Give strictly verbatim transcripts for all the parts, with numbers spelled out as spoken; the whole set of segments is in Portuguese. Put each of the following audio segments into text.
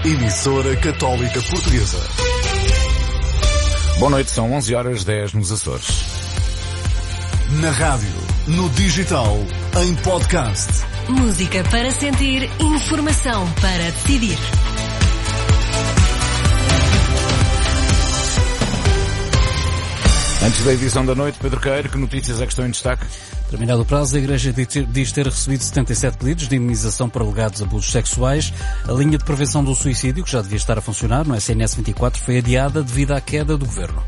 Emissora Católica Portuguesa. Boa noite, são onze horas dez nos Açores. Na rádio, no digital, em podcast. Música para sentir, informação para decidir. Antes da edição da noite, Pedro Queiro, que notícias é que estão em destaque? Terminado o prazo, a Igreja diz ter recebido setenta e sete pedidos de indemnização por alegados abusos sexuais. A linha de prevenção do suicídio, que já devia estar a funcionar no S N S vinte e quatro, foi adiada devido à queda do Governo.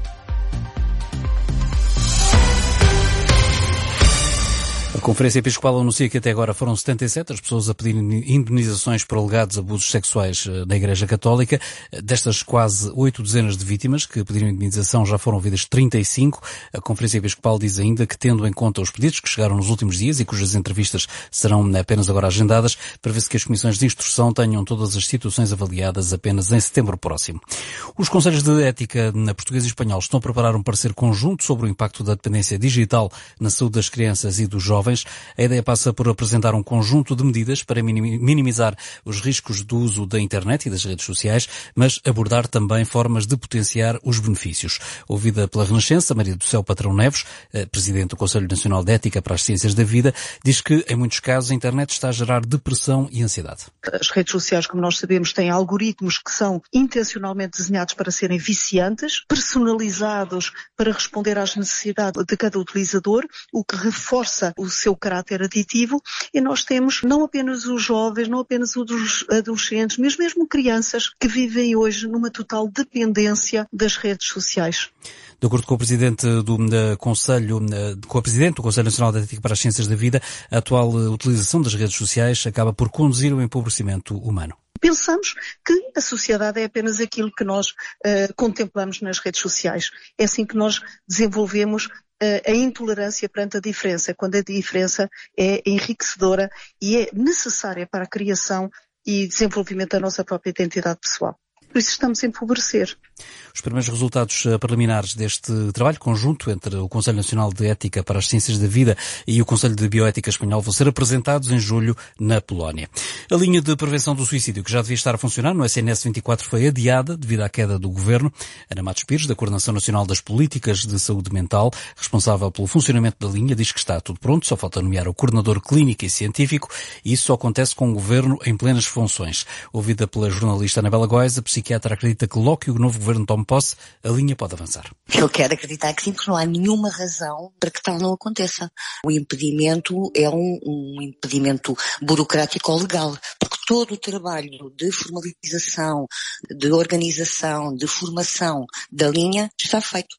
A Conferência Episcopal anuncia que até agora foram setenta e sete as pessoas a pedir indemnizações por alegados abusos sexuais na Igreja Católica. Destas quase oito dezenas de vítimas que pediram indemnização, já foram ouvidas trinta e cinco. A Conferência Episcopal diz ainda que, tendo em conta os pedidos que chegaram nos últimos dias e cujas entrevistas serão apenas agora agendadas, prevê-se que as comissões de instrução tenham todas as situações avaliadas apenas em setembro próximo. Os Conselhos de Ética na Português e Espanhol estão a preparar um parecer conjunto sobre o impacto da dependência digital na saúde das crianças e dos jovens. A ideia passa por apresentar um conjunto de medidas para minimizar os riscos do uso da internet e das redes sociais, mas abordar também formas de potenciar os benefícios. Ouvida pela Renascença, Maria do Céu Patrão Neves, presidente do Conselho Nacional de Ética para as Ciências da Vida, diz que, em muitos casos, a internet está a gerar depressão e ansiedade. As redes sociais, como nós sabemos, têm algoritmos que são intencionalmente desenhados para serem viciantes, personalizados para responder às necessidades de cada utilizador, o que reforça o seu caráter aditivo, e nós temos não apenas os jovens, não apenas os adolescentes, mas mesmo crianças que vivem hoje numa total dependência das redes sociais. De acordo com o Presidente do Conselho, com a Presidente do Conselho Nacional de Ética para as Ciências da Vida, a atual utilização das redes sociais acaba por conduzir ao empobrecimento humano. Pensamos que a sociedade é apenas aquilo que nós uh, contemplamos nas redes sociais. É assim que nós desenvolvemos a intolerância perante a diferença, quando a diferença é enriquecedora e é necessária para a criação e desenvolvimento da nossa própria identidade pessoal. Por isso estamos a empobrecer. Os primeiros resultados preliminares deste trabalho conjunto entre o Conselho Nacional de Ética para as Ciências da Vida e o Conselho de Bioética Espanhol vão ser apresentados em julho na Polónia. A linha de prevenção do suicídio, que já devia estar a funcionar no S N S vinte e quatro, foi adiada devido à queda do Governo. Ana Matos Pires, da Coordenação Nacional das Políticas de Saúde Mental, responsável pelo funcionamento da linha, diz que está tudo pronto, só falta nomear o coordenador clínico e científico, e isso só acontece com o Governo em plenas funções. Ouvida pela jornalista Anabela Góes, a psiquiatra acredita que logo que o novo Governo tome posse, a linha pode avançar. Eu quero acreditar que sim, porque não há nenhuma razão para que tal não aconteça. O impedimento é um, um impedimento burocrático ou legal, porque todo o trabalho de formalização, de organização, de formação da linha está feito.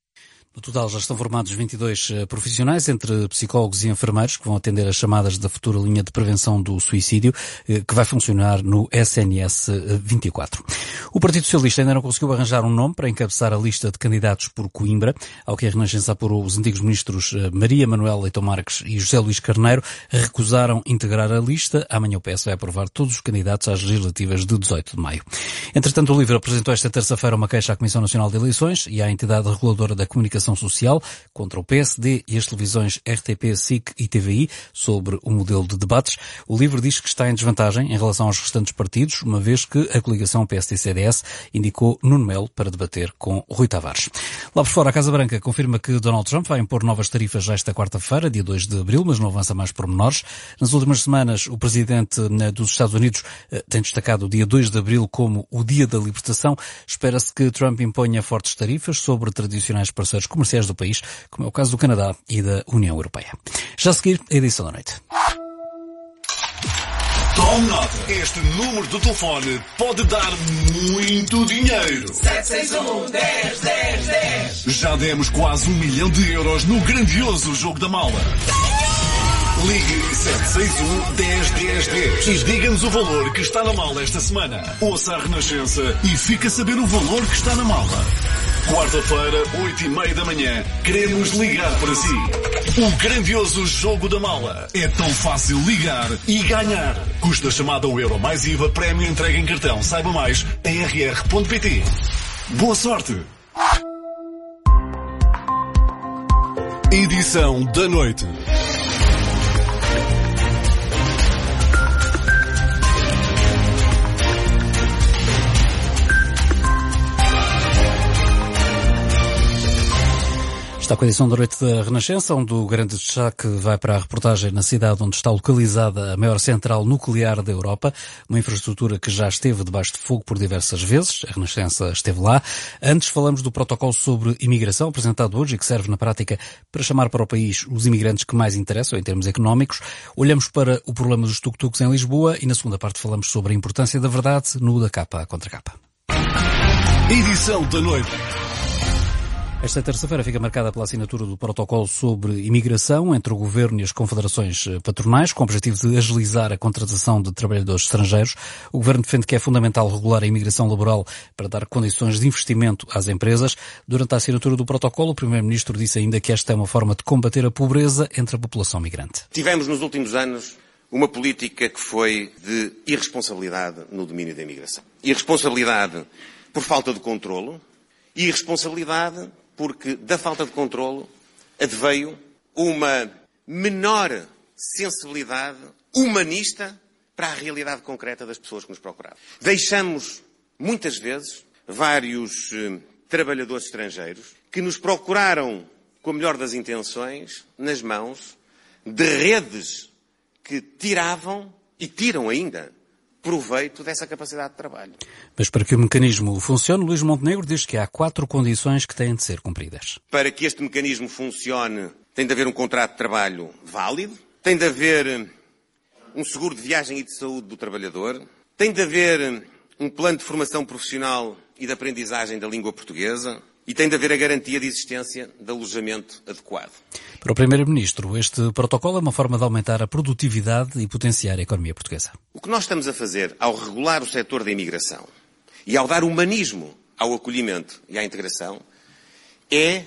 No total já estão formados vinte e dois profissionais, entre psicólogos e enfermeiros, que vão atender as chamadas da futura linha de prevenção do suicídio, que vai funcionar no S N S vinte e quatro. O Partido Socialista ainda não conseguiu arranjar um nome para encabeçar a lista de candidatos por Coimbra, ao que a Renascença apurou. Os antigos ministros Maria Manuela Leitão Marques e José Luís Carneiro recusaram integrar a lista. Amanhã o P S vai aprovar todos os candidatos às legislativas de dezoito de maio. Entretanto, o LIVRE apresentou esta terça-feira uma queixa à Comissão Nacional de Eleições e à entidade reguladora da comunicação social contra o P S D e as televisões R T P, S I C e T V I sobre o modelo de debates. O LIVRE diz que está em desvantagem em relação aos restantes partidos, uma vez que a coligação P S D C D S indicou Nuno Melo para debater com Rui Tavares. Lá por fora, a Casa Branca confirma que Donald Trump vai impor novas tarifas já esta quarta-feira, dia dois de abril, mas não avança mais pormenores. Nas últimas semanas, o presidente dos Estados Unidos tem destacado o dia dois de abril como o dia da libertação. Espera-se que Trump imponha fortes tarifas sobre tradicionais parceiros comerciais do país, como é o caso do Canadá e da União Europeia. Já a seguir, a edição da noite. Tome nota. Este número de telefone pode dar muito dinheiro. sete seis um, dez, dez, dez. Já demos quase um milhão de euros no grandioso jogo da mala. Ligue sete seis um, dez, dez, dez e diga-nos o valor que está na mala esta semana. Ouça a Renascença e fique a saber o valor que está na mala. Quarta-feira, oito e meia da manhã, queremos ligar para si. O grandioso jogo da mala. É tão fácil ligar e ganhar. Custa chamada ao euro mais I V A, prémio entregue em cartão. Saiba mais em r r ponto p t. Boa sorte! Edição da noite. Está com a edição da noite da Renascença, onde o grande destaque vai para a reportagem na cidade onde está localizada a maior central nuclear da Europa, uma infraestrutura que já esteve debaixo de fogo por diversas vezes. A Renascença esteve lá. Antes falamos do protocolo sobre imigração, apresentado hoje e que serve na prática para chamar para o país os imigrantes que mais interessam em termos económicos. Olhamos para o problema dos tuk-tuks em Lisboa e na segunda parte falamos sobre a importância da verdade no da capa contra capa. Edição da noite. Esta terça-feira fica marcada pela assinatura do protocolo sobre imigração entre o Governo e as confederações patronais, com o objetivo de agilizar a contratação de trabalhadores estrangeiros. O Governo defende que é fundamental regular a imigração laboral para dar condições de investimento às empresas. Durante a assinatura do protocolo, o Primeiro-Ministro disse ainda que esta é uma forma de combater a pobreza entre a população migrante. Tivemos nos últimos anos uma política que foi de irresponsabilidade no domínio da imigração. Irresponsabilidade por falta de controlo e irresponsabilidade porque da falta de controlo adveio uma menor sensibilidade humanista para a realidade concreta das pessoas que nos procuravam. Deixamos, muitas vezes, vários eh, trabalhadores estrangeiros que nos procuraram, com a melhor das intenções, nas mãos de redes que tiravam e tiram ainda proveito dessa capacidade de trabalho. Mas para que o mecanismo funcione, Luís Montenegro diz que há quatro condições que têm de ser cumpridas. Para que este mecanismo funcione, tem de haver um contrato de trabalho válido, tem de haver um seguro de viagem e de saúde do trabalhador, tem de haver um plano de formação profissional e de aprendizagem da língua portuguesa e tem de haver a garantia de existência de alojamento adequado. Para o Primeiro-Ministro, este protocolo é uma forma de aumentar a produtividade e potenciar a economia portuguesa. O que nós estamos a fazer ao regular o setor da imigração e ao dar humanismo ao acolhimento e à integração é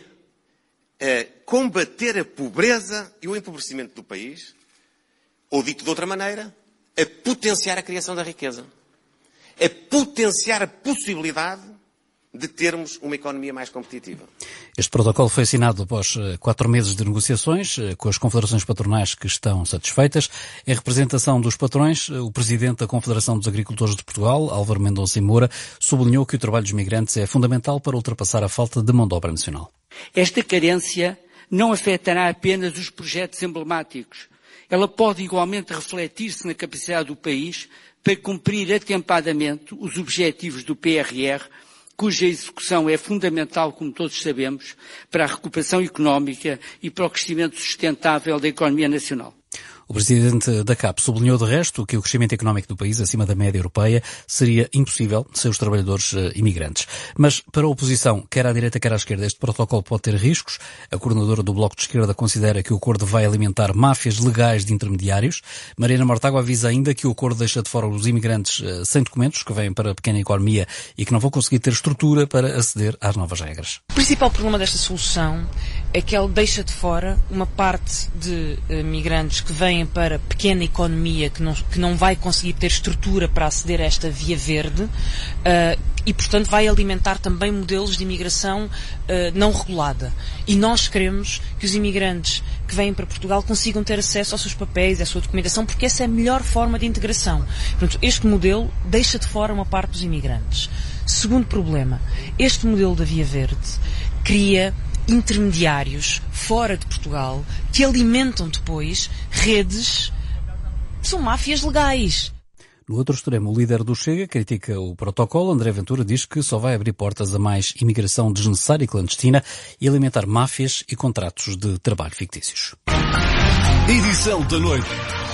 a combater a pobreza e o empobrecimento do país, ou dito de outra maneira, a potenciar a criação da riqueza, a potenciar a possibilidade de termos uma economia mais competitiva. Este protocolo foi assinado após quatro meses de negociações com as confederações patronais que estão satisfeitas. Em representação dos patrões, o presidente da Confederação dos Agricultores de Portugal, Álvaro Mendonça e Moura, sublinhou que o trabalho dos migrantes é fundamental para ultrapassar a falta de mão de obra nacional. Esta carência não afetará apenas os projetos emblemáticos. Ela pode igualmente refletir-se na capacidade do país para cumprir atempadamente os objetivos do P R R, cuja execução é fundamental, como todos sabemos, para a recuperação económica e para o crescimento sustentável da economia nacional. O presidente da C A P sublinhou de resto que o crescimento económico do país, acima da média europeia, seria impossível sem os trabalhadores uh, imigrantes. Mas para a oposição, quer à direita quer à esquerda, este protocolo pode ter riscos. A coordenadora do Bloco de Esquerda considera que o acordo vai alimentar máfias legais de intermediários. Mariana Mortágua avisa ainda que o acordo deixa de fora os imigrantes uh, sem documentos, que vêm para a pequena economia e que não vão conseguir ter estrutura para aceder às novas regras. O principal problema desta solução é que ele deixa de fora uma parte de uh, migrantes que vêm para a pequena economia que não, que não vai conseguir ter estrutura para aceder a esta via verde uh, e, portanto, vai alimentar também modelos de imigração uh, não regulada. E nós queremos que os imigrantes que vêm para Portugal consigam ter acesso aos seus papéis, à sua documentação, porque essa é a melhor forma de integração. Portanto, este modelo deixa de fora uma parte dos imigrantes. Segundo problema, este modelo da via verde cria intermediários fora de Portugal que alimentam depois redes que são máfias legais. No outro extremo, o líder do Chega critica o protocolo. André Ventura diz que só vai abrir portas a mais imigração desnecessária e clandestina e alimentar máfias e contratos de trabalho fictícios. Edição da noite.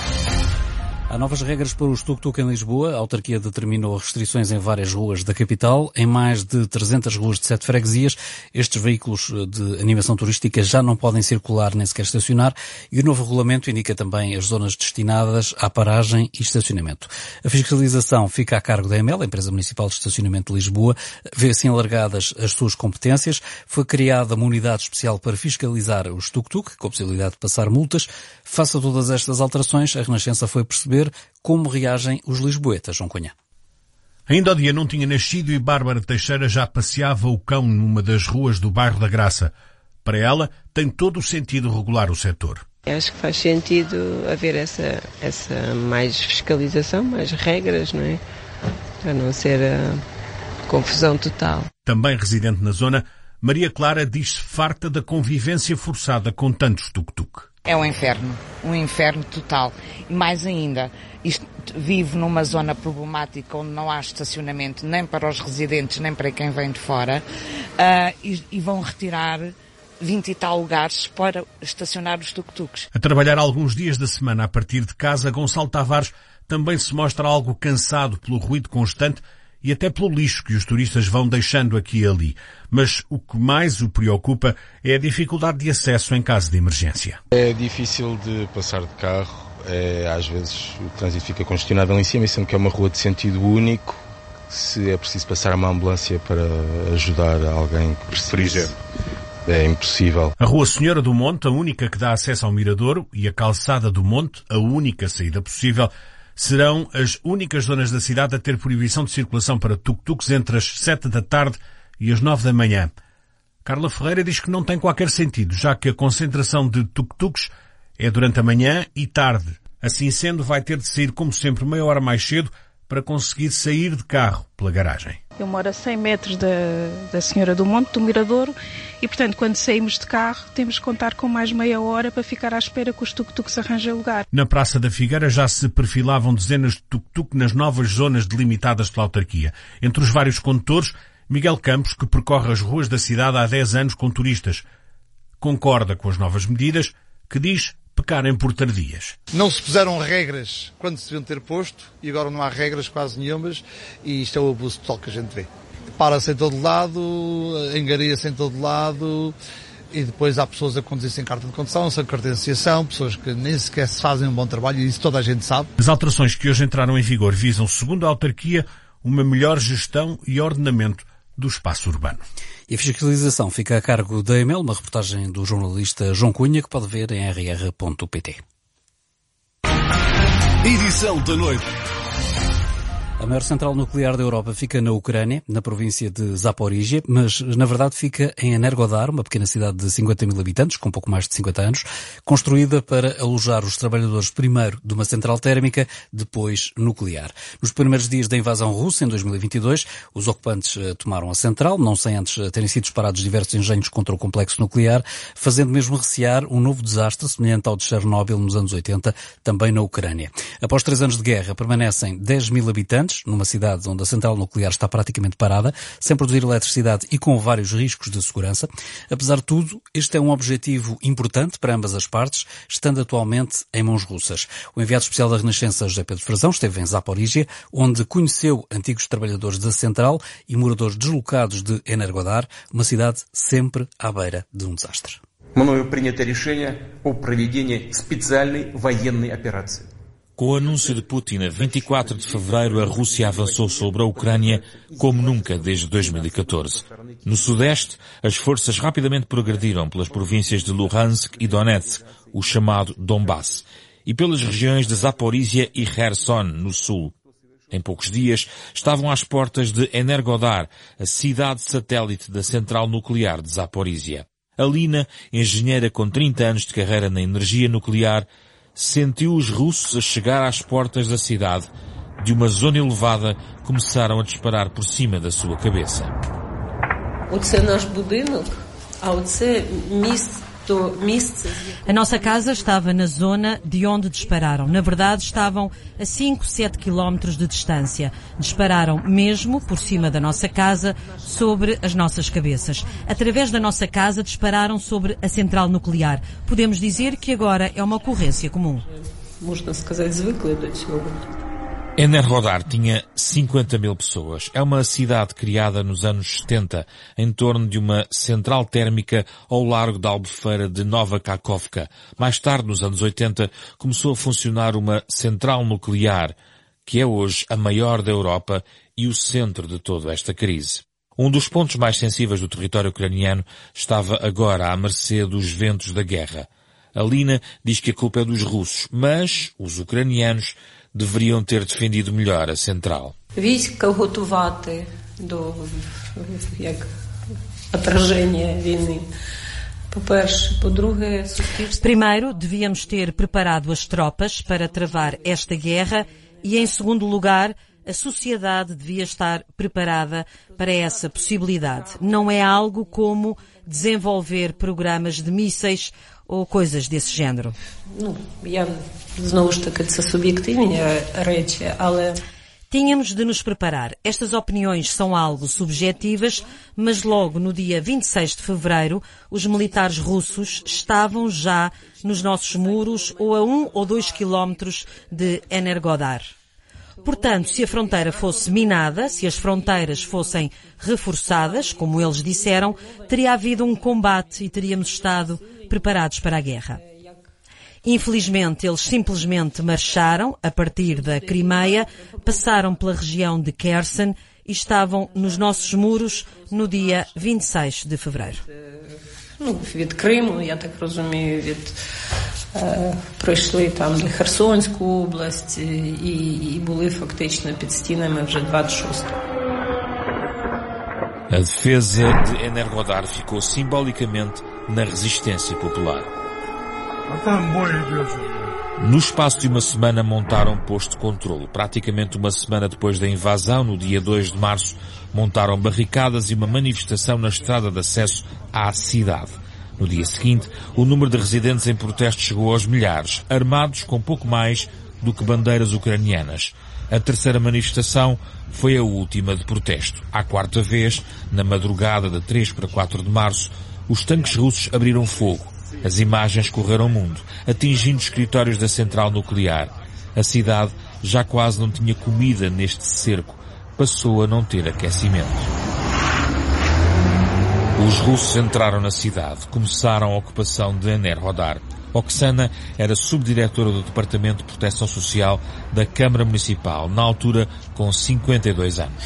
Há novas regras para os tuk-tuk em Lisboa. A autarquia determinou restrições em várias ruas da capital. Em mais de trezentas ruas de sete freguesias, estes veículos de animação turística já não podem circular nem sequer estacionar. E o novo regulamento indica também as zonas destinadas à paragem e estacionamento. A fiscalização fica a cargo da E M L, a Empresa Municipal de Estacionamento de Lisboa. Vê assim alargadas as suas competências. Foi criada uma unidade especial para fiscalizar os tuk-tuk, com a possibilidade de passar multas. Face a todas estas alterações, a Renascença foi perceber como reagem os lisboetas, João Cunha. Ainda o dia não tinha nascido e Bárbara Teixeira já passeava o cão numa das ruas do bairro da Graça. Para ela, tem todo o sentido regular o setor. Acho que faz sentido haver essa, essa mais fiscalização, mais regras, não é? Para não ser a confusão total. Também residente na zona, Maria Clara diz-se farta da convivência forçada com tantos tuk-tuk. É um inferno, um inferno total. E mais ainda, isto vive numa zona problemática onde não há estacionamento nem para os residentes, nem para quem vem de fora, uh, e, e vão retirar vinte e tal lugares para estacionar os tuk-tuks. A trabalhar alguns dias da semana a partir de casa, Gonçalo Tavares também se mostra algo cansado pelo ruído constante e até pelo lixo que os turistas vão deixando aqui e ali. Mas o que mais o preocupa é a dificuldade de acesso em caso de emergência. É difícil de passar de carro, é, às vezes o trânsito fica congestionável em cima, sendo que é uma rua de sentido único. Se é preciso passar uma ambulância para ajudar alguém que precisa, é impossível. A Rua Senhora do Monte, a única que dá acesso ao Miradouro, e a Calçada do Monte, a única saída possível, serão as únicas zonas da cidade a ter proibição de circulação para tuk-tuks entre as sete da tarde e as nove da manhã. Carla Ferreira diz que não tem qualquer sentido, já que a concentração de tuk-tuks é durante a manhã e tarde. Assim sendo, vai ter de sair, como sempre, meia hora mais cedo para conseguir sair de carro pela garagem. Eu moro a cem metros da, da Senhora do Monte, do Miradouro, e, portanto, quando saímos de carro, temos que contar com mais meia hora para ficar à espera que os tuk-tuks arranjem lugar. Na Praça da Figueira já se perfilavam dezenas de tuk-tuk nas novas zonas delimitadas pela autarquia. Entre os vários condutores, Miguel Campos, que percorre as ruas da cidade há dez anos com turistas. Concorda com as novas medidas, que diz pecarem por tardias. Não se puseram regras quando se deviam ter posto e agora não há regras quase nenhumas e isto é o abuso total que a gente vê. Para-se em todo lado, engaria-se em todo lado e depois há pessoas a conduzir sem carta de condução, sem credenciação, pessoas que nem sequer se fazem um bom trabalho e isso toda a gente sabe. As alterações que hoje entraram em vigor visam, segundo a autarquia, uma melhor gestão e ordenamento do espaço urbano. E a fiscalização fica a cargo da EMEL, uma reportagem do jornalista João Cunha, que pode ver em r r ponto p t. Edição da noite. A maior central nuclear da Europa fica na Ucrânia, na província de Zaporizhia, mas na verdade fica em Energodar, uma pequena cidade de cinquenta mil habitantes, com pouco mais de cinquenta anos, construída para alojar os trabalhadores primeiro de uma central térmica, depois nuclear. Nos primeiros dias da invasão russa, em dois mil e vinte e dois, os ocupantes tomaram a central, não sem antes terem sido disparados diversos engenhos contra o complexo nuclear, fazendo mesmo recear um novo desastre semelhante ao de Chernobyl nos anos oitenta, também na Ucrânia. Após três anos de guerra, permanecem dez mil habitantes, numa cidade onde a central nuclear está praticamente parada, sem produzir eletricidade e com vários riscos de segurança. Apesar de tudo, este é um objetivo importante para ambas as partes, estando atualmente em mãos russas. O enviado especial da Renascença, José Pedro Frazão, esteve em Zaporizhia, onde conheceu antigos trabalhadores da central e moradores deslocados de Energodar, uma cidade sempre à beira de um desastre. Мною принято решение о проведении специальной военной операции. Com o anúncio de Putin, a vinte e quatro de fevereiro, a Rússia avançou sobre a Ucrânia como nunca desde dois mil e catorze. No sudeste, as forças rapidamente progrediram pelas províncias de Luhansk e Donetsk, o chamado Donbass, e pelas regiões de Zaporizhia e Kherson, no sul. Em poucos dias, estavam às portas de Energodar, a cidade satélite da central nuclear de Zaporizhia. Alina, engenheira com trinta anos de carreira na energia nuclear, sentiu os russos a chegar às portas da cidade. De uma zona elevada, começaram a disparar por cima da sua cabeça. A nossa casa estava na zona de onde dispararam. Na verdade, estavam a cinco, sete quilómetros de distância. Dispararam mesmo por cima da nossa casa, sobre as nossas cabeças. Através da nossa casa, dispararam sobre a central nuclear. Podemos dizer que agora é uma ocorrência comum. Energodar tinha cinquenta mil pessoas. É uma cidade criada nos anos setenta, em torno de uma central térmica ao largo da albufeira de Nova Kakhovka. Mais tarde, nos anos oitenta, começou a funcionar uma central nuclear, que é hoje a maior da Europa e o centro de toda esta crise. Um dos pontos mais sensíveis do território ucraniano estava agora à mercê dos ventos da guerra. Alina diz que a culpa é dos russos, mas os ucranianos deveriam ter defendido melhor a central. Primeiro, devíamos ter preparado as tropas para travar esta guerra e, em segundo lugar, a sociedade devia estar preparada para essa possibilidade. Não é algo como desenvolver programas de mísseis ou coisas desse género. Ну, я знову ж таки це суб'єктивні речі, але Tínhamos de nos preparar. Estas opiniões são algo subjetivas, mas logo no dia vinte e seis de fevereiro, os militares russos estavam já nos nossos muros ou a um ou dois quilómetros de Energodar. Portanto, se a fronteira fosse minada, se as fronteiras fossem reforçadas, como eles disseram, teria havido um combate e teríamos estado preparados para a guerra. Infelizmente, eles simplesmente marcharam a partir da Crimeia, passaram pela região de Kherson e estavam nos nossos muros no dia vinte e seis de fevereiro. Ну, від Криму, я так розумію, від е, пройшли там до Херсонську область і, і були фактично під стінами вже двадцять шостого. A defesa de Energodar ficou simbolicamente na resistência popular. No espaço de uma semana montaram um posto de controlo. Praticamente uma semana depois da invasão, no dia dois de março, montaram barricadas e uma manifestação na estrada de acesso à cidade. No dia seguinte, o número de residentes em protesto chegou aos milhares, armados com pouco mais do que bandeiras ucranianas. A terceira manifestação foi a última de protesto. À quarta vez, na madrugada de três para quatro de março, os tanques russos abriram fogo. As imagens correram o mundo, atingindo escritórios da central nuclear. A cidade já quase não tinha comida neste cerco. Passou a não ter aquecimento. Os russos entraram na cidade. Começaram a ocupação de Enerhodar. Oksana era subdiretora do Departamento de Proteção Social da Câmara Municipal, na altura com cinquenta e dois anos.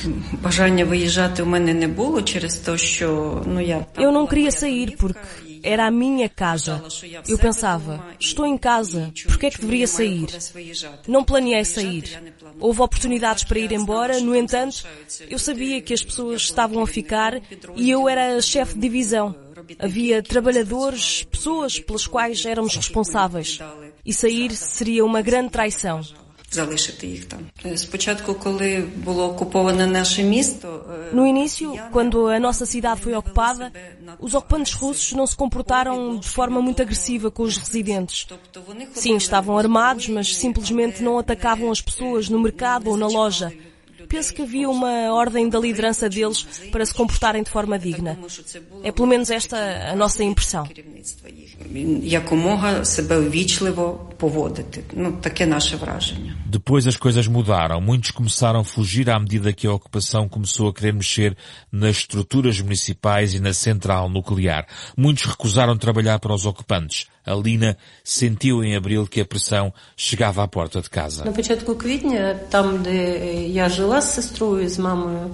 Eu não queria sair porque era a minha casa. Eu pensava, estou em casa, por que é que deveria sair? Não planeei sair. Houve oportunidades para ir embora, no entanto, eu sabia que as pessoas estavam a ficar e eu era a chefe de divisão. Havia trabalhadores, pessoas pelas quais éramos responsáveis. E sair seria uma grande traição. No início, quando a nossa cidade foi ocupada, os ocupantes russos não se comportaram de forma muito agressiva com os residentes. Sim, estavam armados, mas simplesmente não atacavam as pessoas no mercado ou na loja. Penso que havia uma ordem da liderança deles para se comportarem de forma digna. É pelo menos esta a nossa impressão. Depois as coisas mudaram. Muitos começaram a fugir à medida que a ocupação começou a querer mexer nas estruturas municipais e na central nuclear. Muitos recusaram trabalhar para os ocupantes. A Lina sentiu em abril que a pressão chegava à porta de casa. На початку квітня, там, де я жила з сестрою, з мамою,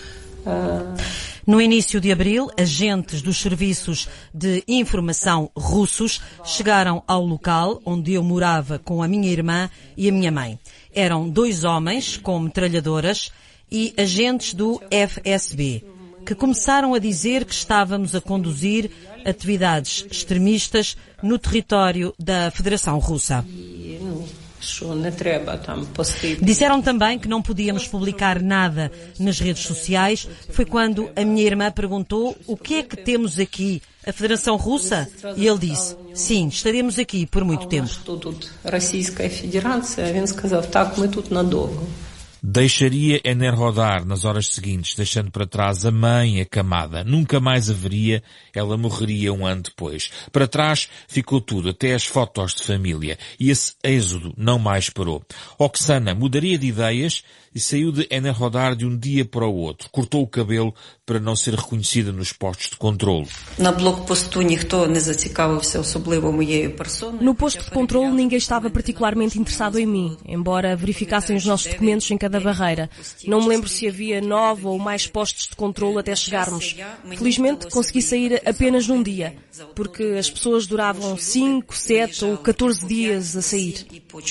No início de abril, agentes dos serviços de informação russos chegaram ao local onde eu morava com a minha irmã e a minha mãe. Eram dois homens com metralhadoras e agentes do F S B, que começaram a dizer que estávamos a conduzir atividades extremistas no território da Federação Russa. Disseram também que não podíamos publicar nada nas redes sociais. Foi quando a minha irmã perguntou: o que é que temos aqui? A Federação Russa? E ele disse: sim, estaremos aqui por muito tempo. Deixaria Enerhodar nas horas seguintes, deixando para trás a mãe acamada. Nunca mais a veria, ela morreria um ano depois. Para trás ficou tudo, até as fotos de família. E esse êxodo não mais parou. Oksana mudaria de ideias e saiu de Enerhodar de um dia para o outro. Cortou o cabelo para não ser reconhecida nos postos de controlo. No posto de controlo ninguém estava particularmente interessado em mim, embora verificassem os nossos documentos em cada barreira. Não me lembro se havia nove ou mais postos de controlo até chegarmos. Felizmente consegui sair apenas num dia, porque as pessoas duravam cinco, sete ou catorze dias a sair.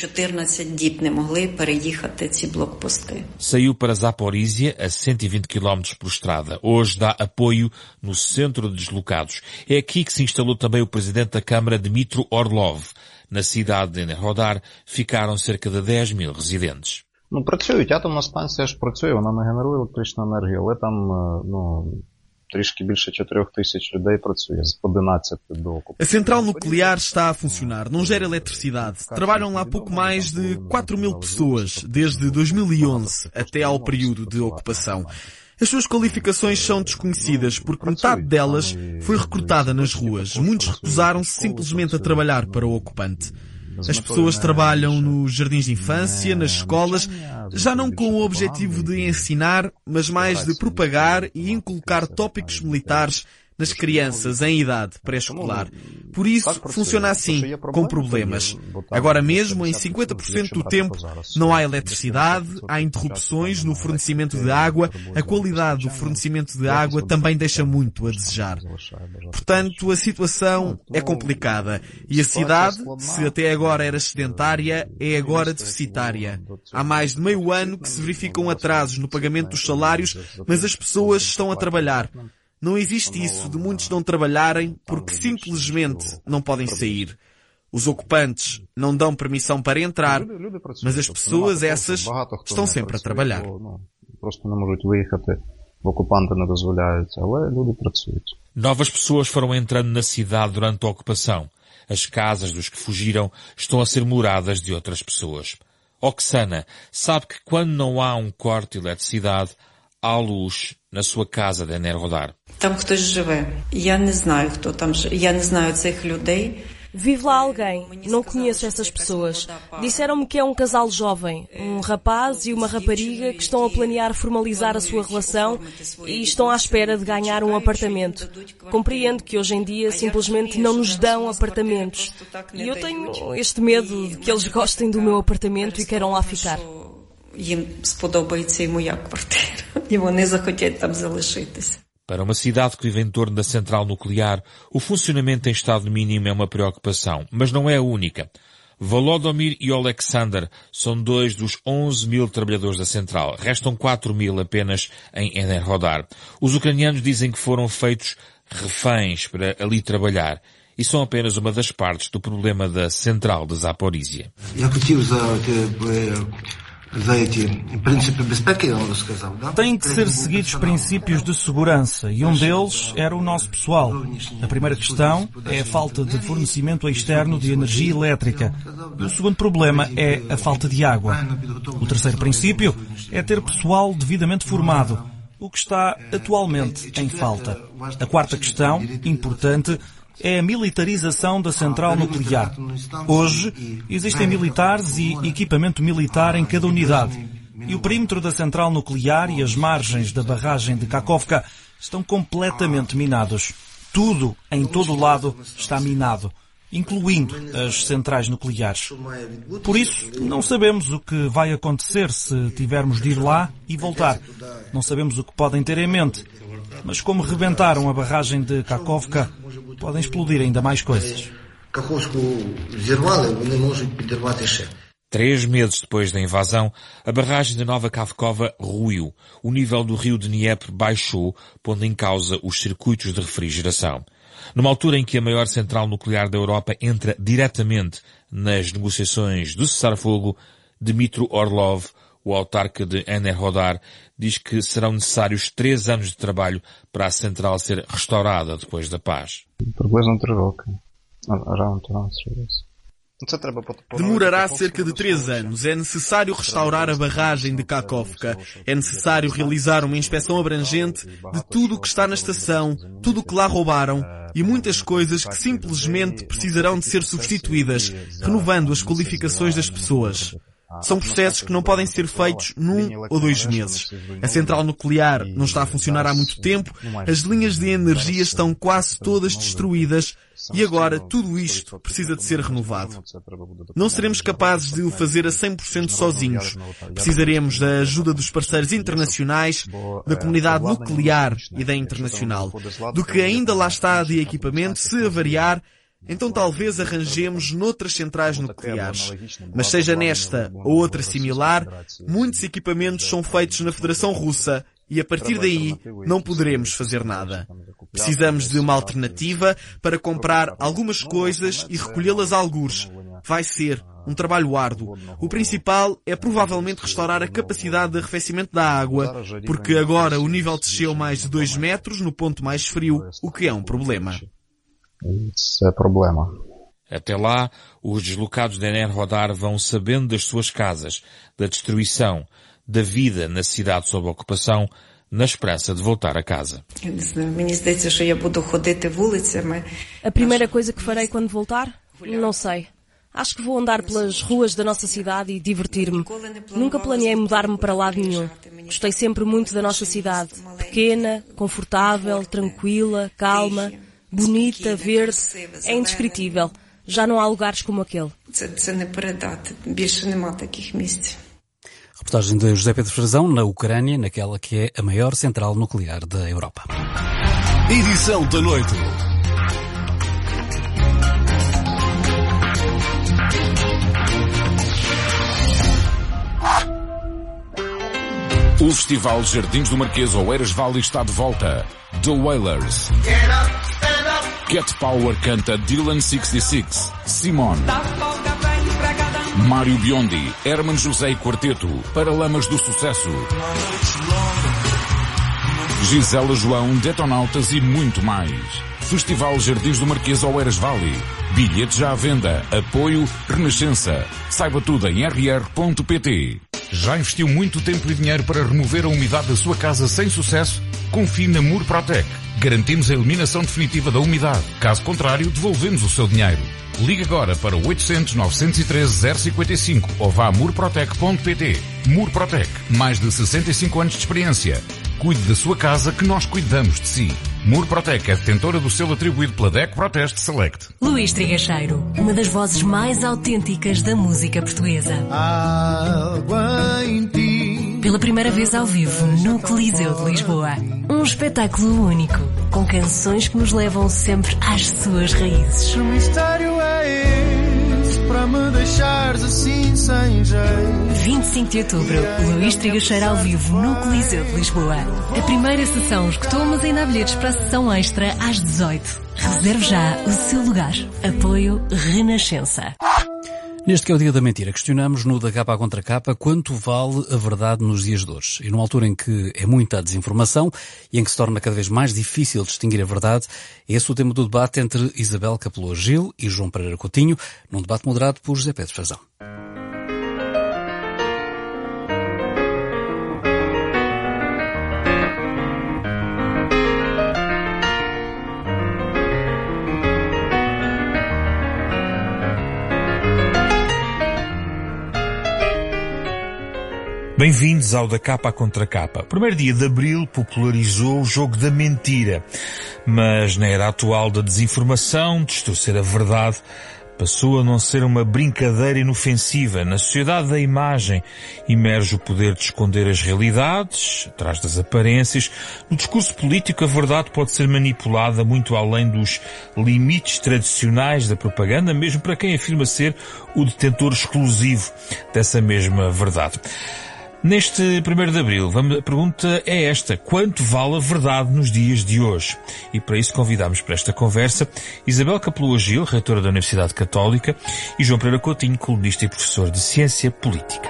Saiu para Zaporizhia, a cento e vinte quilómetros por estrada. Hoje dá apoio no centro de deslocados. É aqui que se instalou também o presidente da Câmara, Dmitry Orlov. Na cidade de Enerhodar ficaram cerca de dez mil residentes. Ну, працюють. Атомна станція ж працює, вона не генерує електричну енергію, але там, ну, трішки більше чотирьох тисяч людей працює, з одинадцяти до окупаção. A central nuclear está a funcionar, não gera eletricidade. Trabalham lá pouco mais de quatro mil pessoas, desde dois mil e onze até ao período de ocupação. As suas qualificações são desconhecidas porque metade delas foi recrutada nas ruas. Muitos recusaram-se simplesmente a trabalhar para o ocupante. As pessoas trabalham nos jardins de infância, nas escolas, já não com o objetivo de ensinar, mas mais de propagar e inculcar tópicos militares nas crianças em idade pré-escolar. Por isso, funciona assim, com problemas. Agora mesmo, em cinquenta por cento do tempo, não há eletricidade, há interrupções no fornecimento de água, a qualidade do fornecimento de água também deixa muito a desejar. Portanto, a situação é complicada. E a cidade, se até agora era sedentária, é agora deficitária. Há mais de meio ano que se verificam atrasos no pagamento dos salários, mas as pessoas estão a trabalhar. Não existe isso de muitos não trabalharem porque simplesmente não podem sair. Os ocupantes não dão permissão para entrar, mas as pessoas essas estão sempre a trabalhar. Novas pessoas foram entrando na cidade durante a ocupação. As casas dos que fugiram estão a ser moradas de outras pessoas. Oksana sabe que quando não há um corte de eletricidade, há luz na sua casa de Enerhodar. Там хтось живе. Я не знаю, хто там живе. Я не знаю цих людей. Vive lá alguém. Não conheço essas pessoas. Disseram-me que é um casal jovem, um rapaz e uma rapariga que estão a planear formalizar a sua relação e estão à espera de ganhar um apartamento. Compreendo que hoje em dia simplesmente não nos dão apartamentos. E eu tenho este medo de que eles gostem do meu apartamento e queiram lá ficar. Їм сподобається і моя квартира, і вони захотять там залишитися. Para uma cidade que vive em torno da central nuclear, o funcionamento em estado mínimo é uma preocupação, mas não é a única. Volodymyr e Alexander são dois dos onze mil trabalhadores da central. Restam quatro mil apenas em Enerhodar. Os ucranianos dizem que foram feitos reféns para ali trabalhar. E são apenas uma das partes do problema da central de Zaporizhia. Têm que ser seguidos princípios de segurança e um deles era o nosso pessoal. A primeira questão é a falta de fornecimento externo de energia elétrica e o segundo problema é a falta de água. O terceiro princípio é ter pessoal devidamente formado, o que está atualmente em falta. A quarta questão, importante, é a militarização da central nuclear. Hoje, existem militares e equipamento militar em cada unidade. E o perímetro da central nuclear e as margens da barragem de Kakhovka estão completamente minados. Tudo, em todo o lado, está minado, incluindo as centrais nucleares. Por isso, não sabemos o que vai acontecer se tivermos de ir lá e voltar. Não sabemos o que podem ter em mente. Mas como rebentaram a barragem de Kakhovka, podem explodir ainda mais coisas. Três meses depois da invasão, a barragem de Nova Kakhovka ruiu. O nível do rio de Dnieper baixou, pondo em causa os circuitos de refrigeração. Numa altura em que a maior central nuclear da Europa entra diretamente nas negociações do cessar-fogo, Dmitry Orlov, o autarca de Enerhodar, diz que serão necessários três anos de trabalho para a central ser restaurada depois da paz. Demorará cerca de três anos. É necessário restaurar a barragem de Kakhovka. É necessário realizar uma inspeção abrangente de tudo o que está na estação, tudo o que lá roubaram e muitas coisas que simplesmente precisarão de ser substituídas, renovando as qualificações das pessoas. São processos que não podem ser feitos num ou dois meses. A central nuclear não está a funcionar há muito tempo, as linhas de energia estão quase todas destruídas e agora tudo isto precisa de ser renovado. Não seremos capazes de o fazer a cem por cento sozinhos. Precisaremos da ajuda dos parceiros internacionais, da comunidade nuclear e da internacional. Do que ainda lá está de equipamento, se avariar, então talvez arranjemos noutras centrais nucleares. Mas seja nesta ou outra similar, muitos equipamentos são feitos na Federação Russa e a partir daí não poderemos fazer nada. Precisamos de uma alternativa para comprar algumas coisas e recolhê-las a algures. Vai ser Um trabalho árduo. O principal é provavelmente restaurar a capacidade de arrefecimento da água, porque agora o nível desceu mais de dois metros no ponto mais frio, o que é um problema. Isso é problema. Até lá, os deslocados de Enerhodar vão sabendo das suas casas, da destruição, da vida na cidade sob ocupação, na esperança de voltar a casa. A primeira coisa que farei quando voltar? Não sei. Acho que vou andar pelas ruas da nossa cidade e divertir-me. Nunca planeei mudar-me para lado nenhum. Gostei sempre muito da nossa cidade. Pequena, confortável, tranquila, calma, bonita, verde. É indescritível. Já não há lugares como aquele. Reportagem de José Pedro Frazão, na Ucrânia, naquela que é a maior central nuclear da Europa. Edição da noite. O Festival Jardins do Marquês Oeiras Valley está de volta. The Wailers. Cat Power canta Dylan sessenta e seis. Simone. Mário Biondi, Herman José e Quarteto, Paralamas do Sucesso. Gisela João, Detonautas e muito mais. Festival Jardins do Marquês Oeiras Valley. Bilhetes já à venda. Apoio Renascença. Saiba tudo em r r ponto p t. Já investiu muito tempo e dinheiro para remover a umidade da sua casa sem sucesso? Confie na Murprotec. Garantimos a eliminação definitiva da umidade. Caso contrário, devolvemos o seu dinheiro. Ligue agora para oitocentos, novecentos e treze, zero cinquenta e cinco ou vá a murprotec ponto p t. Murprotec. Mais de sessenta e cinco anos de experiência. Cuide da sua casa que nós cuidamos de si. Murprotec é detentora do selo atribuído pela D E C Proteste Select. Luís Trigacheiro, uma das vozes mais autênticas da música portuguesa. Água em ti. Pela primeira vez ao vivo no Coliseu de Lisboa. Um espetáculo único, com canções que nos levam sempre às suas raízes. Que mistério é esse para me deixares assim sem jeito? vinte e cinco de outubro, Luís Trigacheiro ao vivo no Coliseu de Lisboa. A primeira sessão esgotou, mas ainda há bilhetes para a sessão extra às dezoito. Reserve já o seu lugar. Apoio Renascença. Neste que é o Dia da Mentira, questionamos no Da Capa à Contra Capa quanto vale a verdade nos dias de hoje. E numa altura em que é muita a desinformação e em que se torna cada vez mais difícil distinguir a verdade, esse é o tema do debate entre Isabel Capeloa Gil e João Pereira Coutinho, num debate moderado por José Pedro Frazão. Bem-vindos ao Da Capa à Contra Capa. O primeiro dia de abril popularizou o jogo da mentira. Mas na era atual da desinformação, distorcer a verdade, passou a não ser uma brincadeira inofensiva. Na sociedade da imagem emerge o poder de esconder as realidades, atrás das aparências. No discurso político, a verdade pode ser manipulada muito além dos limites tradicionais da propaganda, mesmo para quem afirma ser o detentor exclusivo dessa mesma verdade. Neste primeiro de abril, a pergunta é esta: quanto vale a verdade nos dias de hoje? E para isso convidamos para esta conversa Isabel Capeloa Gil, reitora da Universidade Católica, e João Pereira Coutinho, colunista e professor de Ciência Política.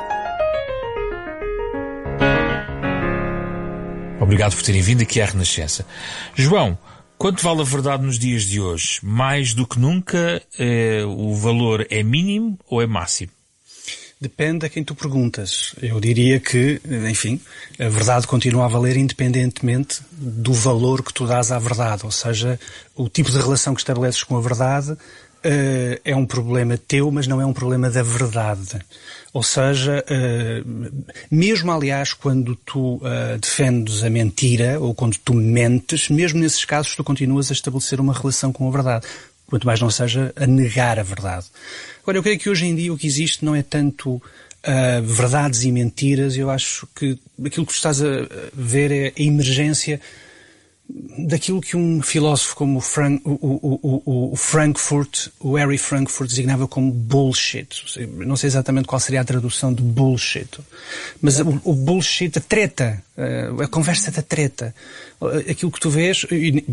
Obrigado por terem vindo aqui à Renascença. João, quanto vale a verdade nos dias de hoje? Mais do que nunca, eh, o valor é mínimo ou é máximo? Depende a quem tu perguntas. Eu diria que, enfim, a verdade continua a valer independentemente do valor que tu dás à verdade. Ou seja, o tipo de relação que estabeleces com a verdade uh, é um problema teu, mas não é um problema da verdade. Ou seja, uh, mesmo aliás quando tu uh, defendes a mentira ou quando tu mentes, mesmo nesses casos tu continuas a estabelecer uma relação com a verdade. Quanto mais não seja a negar a verdade. Agora, eu creio que hoje em dia o que existe não é tanto uh, verdades e mentiras. Eu acho que aquilo que estás a ver é a emergência daquilo que um filósofo como o, Frank, o, o, o, o Frankfurt, o Harry Frankfurt, designava como bullshit. Não sei exatamente qual seria a tradução de bullshit, mas o, o bullshit, a treta, a conversa da treta, aquilo que tu vês,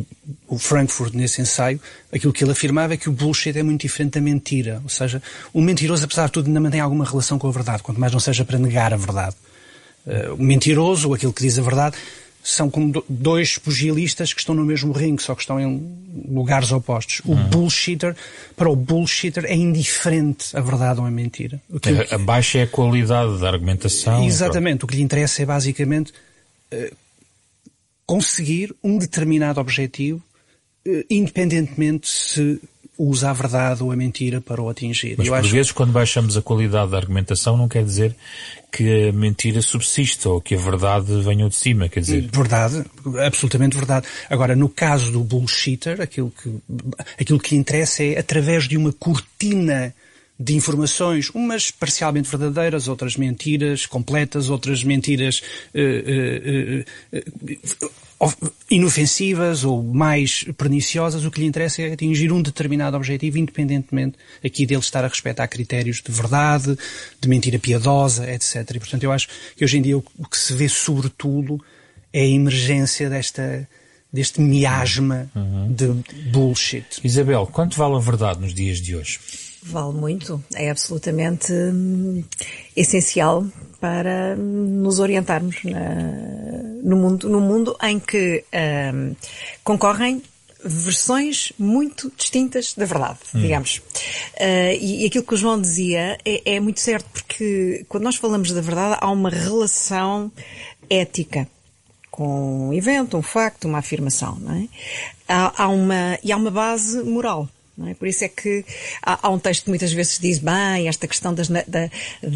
o Frankfurt nesse ensaio, aquilo que ele afirmava é que o bullshit é muito diferente da mentira. Ou seja, o mentiroso, apesar de tudo, ainda mantém alguma relação com a verdade, quanto mais não seja para negar a verdade. O mentiroso, ou aquele que diz a verdade, são como dois pugilistas que estão no mesmo ringue, só que estão em lugares opostos. O uhum. bullshitter, para o bullshitter é indiferente a verdade ou a mentira. O que a, a baixa é a qualidade da argumentação. Exatamente. O que lhe interessa é basicamente uh, conseguir um determinado objetivo, uh, independentemente se usa a verdade ou a mentira para o atingir. Mas Eu por acho... vezes, quando baixamos a qualidade da argumentação, não quer dizer que a mentira subsista ou que a verdade venha de cima, quer dizer... Verdade, absolutamente verdade. Agora, no caso do bullshitter, aquilo que, aquilo que interessa é, através de uma cortina de informações, umas parcialmente verdadeiras, outras mentiras completas, outras mentiras uh, uh, uh, uh, inofensivas ou mais perniciosas, o que lhe interessa é atingir um determinado objetivo, independentemente aqui dele estar a respeitar critérios de verdade, de mentira piedosa, etcétera. E, portanto, eu acho que hoje em dia o que se vê sobretudo é a emergência desta, deste miasma uhum. de bullshit. Isabel, quanto vale a verdade nos dias de hoje? Vale muito, é absolutamente hum, essencial para nos orientarmos na, no, mundo, no mundo em que hum, concorrem versões muito distintas da verdade, hum. digamos. Uh, e, e aquilo que o João dizia é, é muito certo, porque quando nós falamos da verdade há uma relação ética com um evento, um facto, uma afirmação, não é? Há, há uma, e há uma base moral. Não é? Por isso é que há, há um texto que muitas vezes diz, bem, esta questão das, da, da,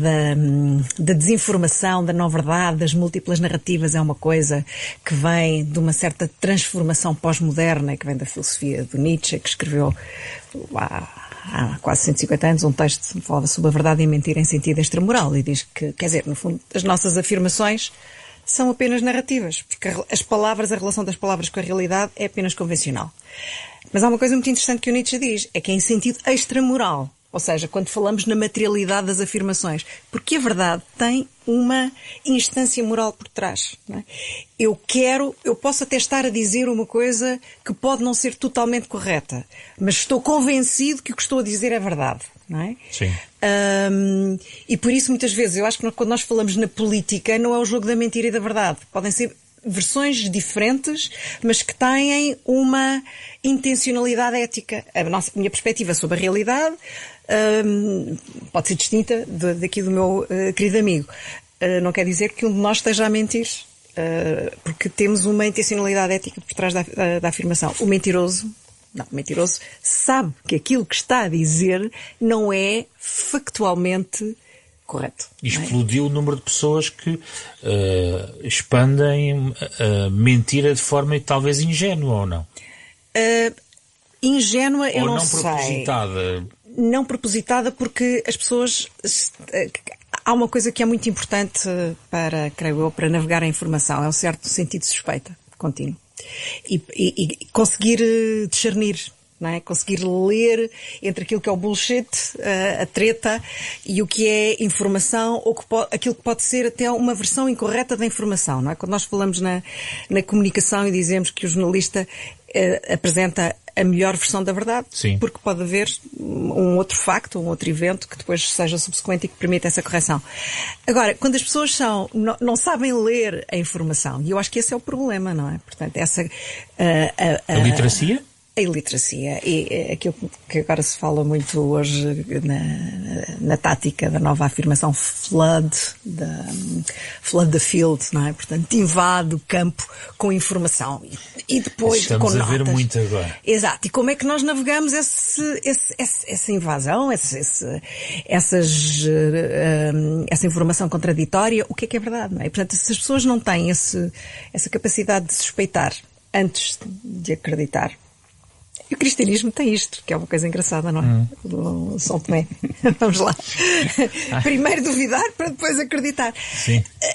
da desinformação, da não-verdade, das múltiplas narrativas é uma coisa que vem de uma certa transformação pós-moderna, que vem da filosofia do Nietzsche, que escreveu há, há quase cento e cinquenta anos um texto que falava sobre a verdade e a mentira em sentido extramoral, e diz que, quer dizer, no fundo, as nossas afirmações são apenas narrativas, porque as palavras, a relação das palavras com a realidade é apenas convencional. Mas há uma coisa muito interessante que o Nietzsche diz, é que é em sentido extramoral, ou seja, quando falamos na materialidade das afirmações, porque a verdade tem uma instância moral por trás. Não é? Eu quero, eu posso até estar a dizer uma coisa que pode não ser totalmente correta, mas estou convencido que o que estou a dizer é verdade. Não é? Sim. Um, e por isso muitas vezes, eu acho que quando nós falamos na política, não é o jogo da mentira e da verdade. Podem ser versões diferentes, mas que têm uma intencionalidade ética. A nossa, a minha perspectiva sobre a realidade um, pode ser distinta de, daqui do meu uh, querido amigo. Uh, não quer dizer que um de nós esteja a mentir, uh, porque temos uma intencionalidade ética por trás da, da, da afirmação. O mentiroso, não, o mentiroso sabe que aquilo que está a dizer não é factualmente correto. Explodiu é? o número de pessoas que uh, expandem a uh, mentira de forma talvez ingênua, ou não? Uh, ingênua, eu ou não, não sei. propositada? Não propositada, porque as pessoas... Uh, há uma coisa que é muito importante para, creio eu, para navegar a informação, é um certo sentido de suspeita contínuo. E, e, e conseguir uh, discernir, não é? Conseguir ler entre aquilo que é o bullshit, a, a treta, e o que é informação, ou que pode, aquilo que pode ser até uma versão incorreta da informação, não é? Quando nós falamos na, na comunicação e dizemos que o jornalista uh, apresenta a melhor versão da verdade, Sim. porque pode haver um outro facto, um outro evento que depois seja subsequente e que permita essa correção. Agora, quando as pessoas são, não, não sabem ler a informação, e eu acho que esse é o problema, não é? Portanto, essa... Uh, a, a, a literacia? A iliteracia, e aquilo que agora se fala muito hoje na, na tática da nova afirmação flood, da, flood the field, não é? Portanto, invade o campo com informação e, e depois Estamos com a notas. ver muito agora. Exato. E como é que nós navegamos esse, esse, esse, essa invasão, esse, esse, essas, uh, essa informação contraditória? O que é que é verdade, não é? E, portanto, se as pessoas não têm esse, essa capacidade de suspeitar antes de acreditar. E o cristianismo tem isto, que é uma coisa engraçada, não é? Hum. São Tomé. Vamos lá. Primeiro duvidar para depois acreditar. Sim.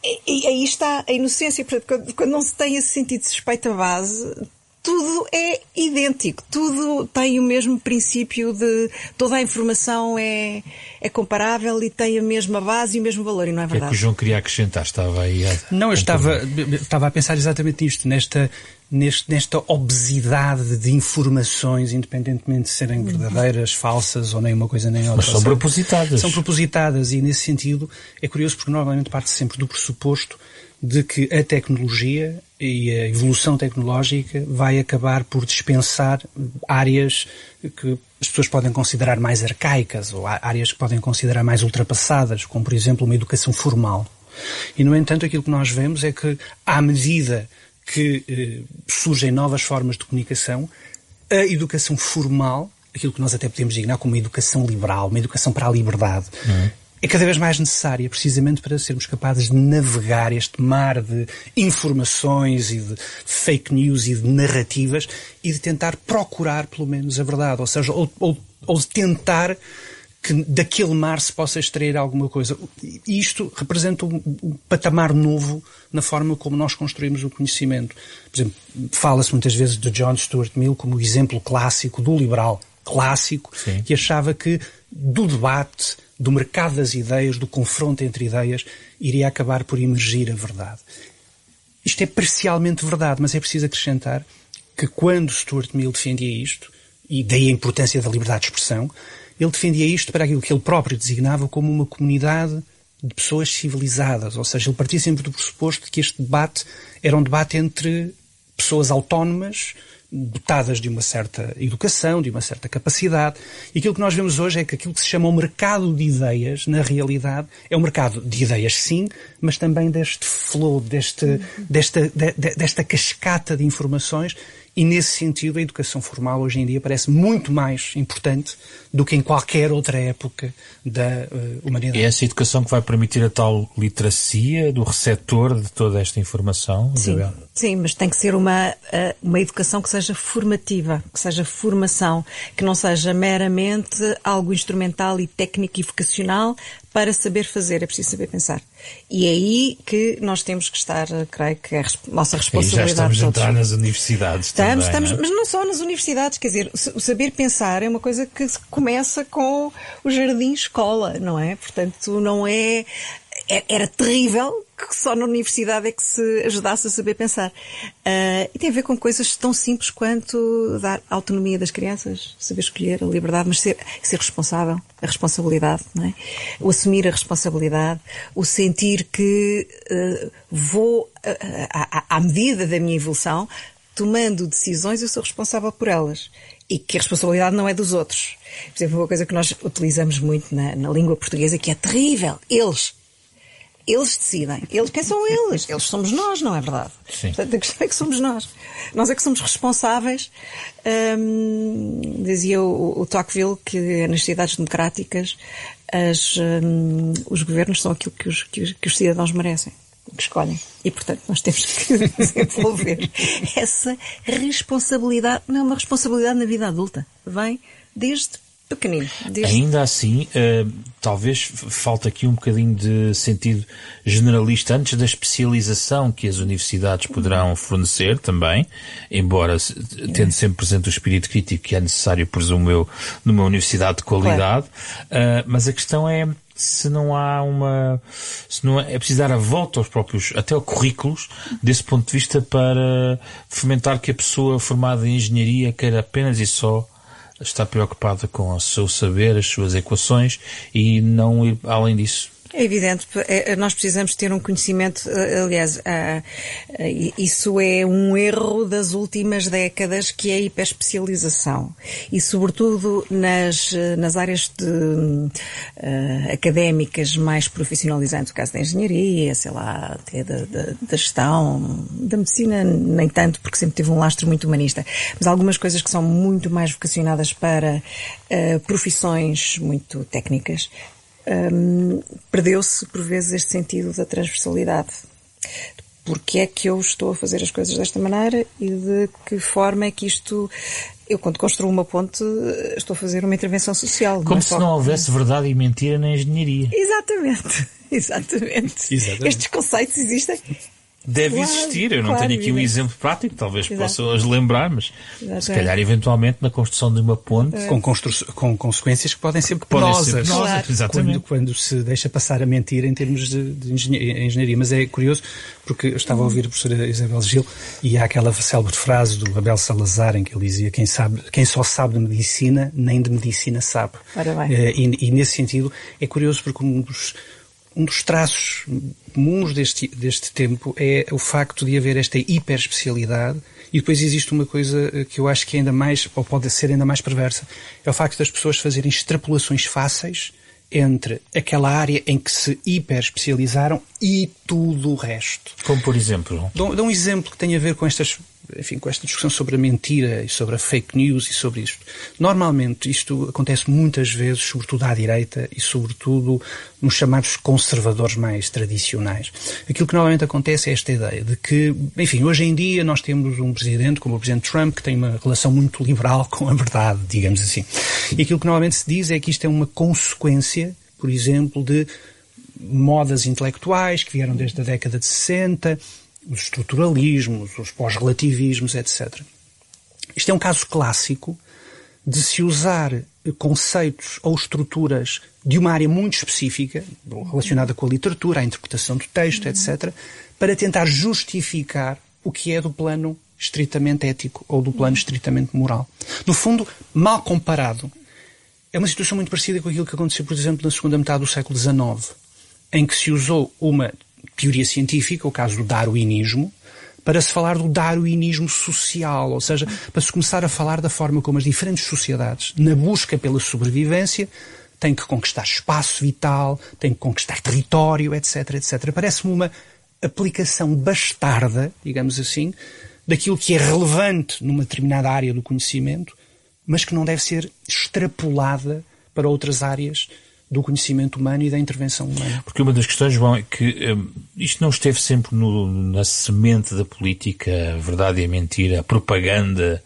E aí está a inocência, porque quando não se tem esse sentido de suspeita base, tudo é idêntico, tudo tem o mesmo princípio de... Toda a informação é, é comparável e tem a mesma base e o mesmo valor, e não é verdade? O que é que o João queria acrescentar? Estava aí a... Não, eu estava, estava a pensar exatamente nisto, nesta, neste, nesta obesidade de informações, independentemente de serem verdadeiras, falsas ou nem uma coisa nem outra. Mas são seja, propositadas. São propositadas e, nesse sentido, é curioso porque normalmente parte sempre do pressuposto de que a tecnologia e a evolução tecnológica vai acabar por dispensar áreas que as pessoas podem considerar mais arcaicas ou áreas que podem considerar mais ultrapassadas, como, por exemplo, uma educação formal. E, no entanto, aquilo que nós vemos é que, à medida que eh, surgem novas formas de comunicação, a educação formal, aquilo que nós até podemos designar como uma educação liberal, uma educação para a liberdade, uhum. é cada vez mais necessária, precisamente para sermos capazes de navegar este mar de informações e de fake news e de narrativas e de tentar procurar, pelo menos, a verdade. Ou seja, ou, ou, ou de tentar que daquele mar se possa extrair alguma coisa. E isto representa um, um patamar novo na forma como nós construímos o conhecimento. Por exemplo, fala-se muitas vezes de John Stuart Mill como o exemplo clássico do liberal clássico, Sim. que achava que do debate, do mercado das ideias, do confronto entre ideias, iria acabar por emergir a verdade. Isto é parcialmente verdade, mas é preciso acrescentar que quando Stuart Mill defendia isto, e daí a importância da liberdade de expressão, ele defendia isto para aquilo que ele próprio designava como uma comunidade de pessoas civilizadas, ou seja, ele partia sempre do pressuposto de que este debate era um debate entre pessoas autónomas, dotadas de uma certa educação, de uma certa capacidade. E aquilo que nós vemos hoje é que aquilo que se chama o mercado de ideias, na realidade, é um mercado de ideias, sim, mas também deste flow, deste, desta, de, de, desta cascata de informações. E, nesse sentido, a educação formal hoje em dia parece muito mais importante do que em qualquer outra época da uh, humanidade. É essa educação que vai permitir a tal literacia do receptor de toda esta informação, Sim, Isabel? sim, mas tem que ser uma, uma educação que seja formativa, que seja formação, que não seja meramente algo instrumental e técnico e vocacional para saber fazer, é preciso saber pensar. E é aí que nós temos que estar, creio que é a nossa responsabilidade. E já estamos a entrar nas universidades estamos, também, estamos, não é? Mas não só nas universidades, quer dizer, o saber pensar é uma coisa que começa com o jardim escola, não é? Portanto, não é... Era terrível que só na universidade é que se ajudasse a saber pensar. Uh, e tem a ver com coisas tão simples quanto dar autonomia das crianças, saber escolher, a liberdade, mas ser, ser responsável, a responsabilidade, não é? O assumir a responsabilidade, o sentir que uh, vou, uh, à, à medida da minha evolução, tomando decisões, eu sou responsável por elas. E que a responsabilidade não é dos outros. Por exemplo, uma coisa que nós utilizamos muito na, na língua portuguesa, que é terrível. Eles. Eles decidem. Eles, quem são eles? Eles somos nós, não é verdade? Sim. Portanto, a questão é que somos nós. Nós é que somos responsáveis. Hum, dizia o, o Tocqueville que nas sociedades democráticas as, hum, os governos são aquilo que os, que os, que os cidadãos merecem, que escolhem. E, portanto, nós temos que desenvolver essa responsabilidade. Não é uma responsabilidade na vida adulta. Vem desde pequenino. Desde... Ainda assim, uh, talvez falta aqui um bocadinho de sentido generalista antes da especialização que as universidades poderão fornecer também, embora tendo sempre presente o espírito crítico que é necessário, presumo eu, numa universidade de qualidade. Claro. Uh, mas a questão é se não há uma... se não é, é preciso dar a volta aos próprios, até aos currículos, desse ponto de vista, para fomentar que a pessoa formada em engenharia queira apenas e só está preocupada com o seu saber, as suas equações e não ir além disso. É evidente, nós precisamos ter um conhecimento, aliás, isso é um erro das últimas décadas, que é a hiperespecialização. E sobretudo nas, nas áreas de, uh, académicas mais profissionalizantes, no caso da engenharia, sei lá, até da, da, da gestão, da medicina nem tanto, porque sempre teve um lastro muito humanista. Mas algumas coisas que são muito mais vocacionadas para uh, profissões muito técnicas. Um, perdeu-se por vezes este sentido da transversalidade. porque é que eu estou a fazer as coisas desta maneira e de que forma é que isto... Eu, quando construo uma ponte, estou a fazer uma intervenção social. Como não se só... não houvesse verdade e mentira na engenharia. Exatamente, exatamente. Exatamente. Estes conceitos existem. Deve claro, existir, eu não claro, tenho aqui evidente. um exemplo prático, talvez possam-as lembrar, mas Exato. se calhar eventualmente na construção de uma ponte... É. Com, constru... com consequências que podem ser penosas, claro. Exatamente. Quando, quando se deixa passar a mentira em termos de, de engenharia. Mas é curioso, porque eu estava a ouvir a professora Isabel Gil e há aquela célebre frase do Abel Salazar em que ele dizia: quem, sabe, quem só sabe de medicina, nem de medicina sabe. Ora bem. E, e nesse sentido é curioso porque um dos... Um dos traços comuns deste, deste tempo é o facto de haver esta hiperespecialidade, e depois existe uma coisa que eu acho que é ainda mais, ou pode ser ainda mais perversa, é o facto das pessoas fazerem extrapolações fáceis entre aquela área em que se hiperespecializaram e tudo o resto. Como por exemplo? Dou, dou um exemplo que tem a ver com estas, enfim, com esta discussão sobre a mentira e sobre a fake news e sobre isto. Normalmente isto acontece muitas vezes, sobretudo à direita e sobretudo nos chamados conservadores mais tradicionais. Aquilo que normalmente acontece é esta ideia de que, enfim, hoje em dia nós temos um presidente como o presidente Trump que tem uma relação muito liberal com a verdade, digamos assim. E aquilo que normalmente se diz é que isto é uma consequência, por exemplo, de modas intelectuais que vieram desde a década de sessenta, os estruturalismos, os pós-relativismos, etcétera. Isto é um caso clássico de se usar conceitos ou estruturas de uma área muito específica, relacionada com a literatura, a interpretação do texto, etcétera, para tentar justificar o que é do plano estritamente ético ou do plano estritamente moral. No fundo, mal comparado, é uma situação muito parecida com aquilo que aconteceu, por exemplo, na segunda metade do século dezenove, em que se usou uma teoria científica, o caso do darwinismo, para se falar do darwinismo social, ou seja, para se começar a falar da forma como as diferentes sociedades, na busca pela sobrevivência, têm que conquistar espaço vital, têm que conquistar território, etc, etcétera. Parece-me uma aplicação bastarda, digamos assim, daquilo que é relevante numa determinada área do conhecimento, mas que não deve ser extrapolada para outras áreas do conhecimento humano e da intervenção humana. Porque uma das questões, João, é que um, isto não esteve sempre no, na semente da política, a verdade e a mentira, a propaganda,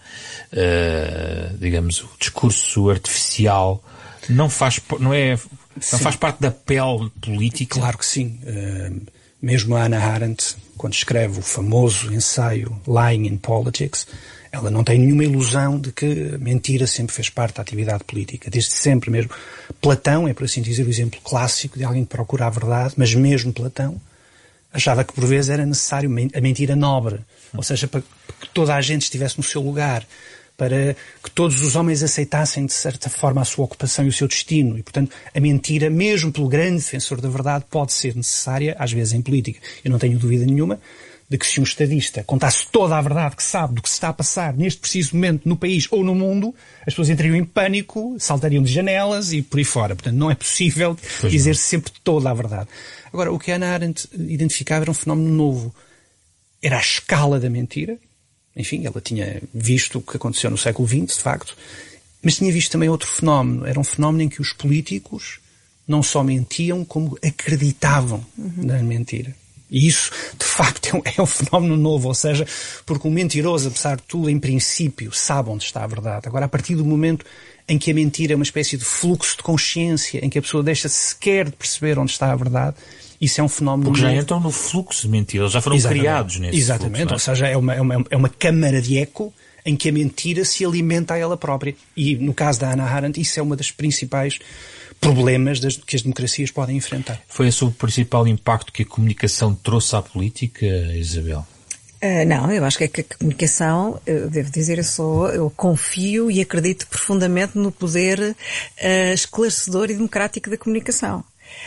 uh, digamos, o discurso artificial, não faz, não é, não faz parte da pele política? Claro que sim. Uh, mesmo a Hannah Arendt, quando escreve o famoso ensaio Lying in Politics, ela não tem nenhuma ilusão de que a mentira sempre fez parte da atividade política. Desde sempre mesmo. Platão é, por assim dizer, o exemplo clássico de alguém que procura a verdade, mas mesmo Platão achava que por vezes era necessário a mentira nobre. Ou seja, para que toda a gente estivesse no seu lugar, para que todos os homens aceitassem de certa forma a sua ocupação e o seu destino. E, portanto, a mentira, mesmo pelo grande defensor da verdade, pode ser necessária, às vezes, em política. Eu não tenho dúvida nenhuma de que se um estadista contasse toda a verdade que sabe do que se está a passar neste preciso momento no país ou no mundo, as pessoas entrariam em pânico, saltariam de janelas e por aí fora. Portanto, não é possível pois dizer não. sempre toda a verdade. Agora, o que a Hannah Arendt identificava era um fenómeno novo. Era a escala da mentira. Enfim, ela tinha visto o que aconteceu no século vinte, de facto, mas tinha visto também outro fenómeno. Era um fenómeno em que os políticos não só mentiam, como acreditavam uhum. na mentira. E isso, de facto, é um, é um fenómeno novo, ou seja, porque o mentiroso, apesar de tudo, em princípio, sabe onde está a verdade. Agora, a partir do momento em que a mentira é uma espécie de fluxo de consciência, em que a pessoa deixa sequer de perceber onde está a verdade, isso é um fenómeno Porque novo. já entram no fluxo de mentira, eles já foram Exatamente. criados nesse Exatamente, fluxo, ou seja, é uma, é, uma, é uma câmara de eco em que a mentira se alimenta a ela própria. E, no caso da Hannah Arendt, isso é uma das principais problemas das, que as democracias podem enfrentar. Foi esse o principal impacto que a comunicação trouxe à política, Isabel? Uh, não, eu acho que a, a comunicação, eu devo dizer, eu sou, eu confio e acredito profundamente no poder uh, esclarecedor e democrático da comunicação.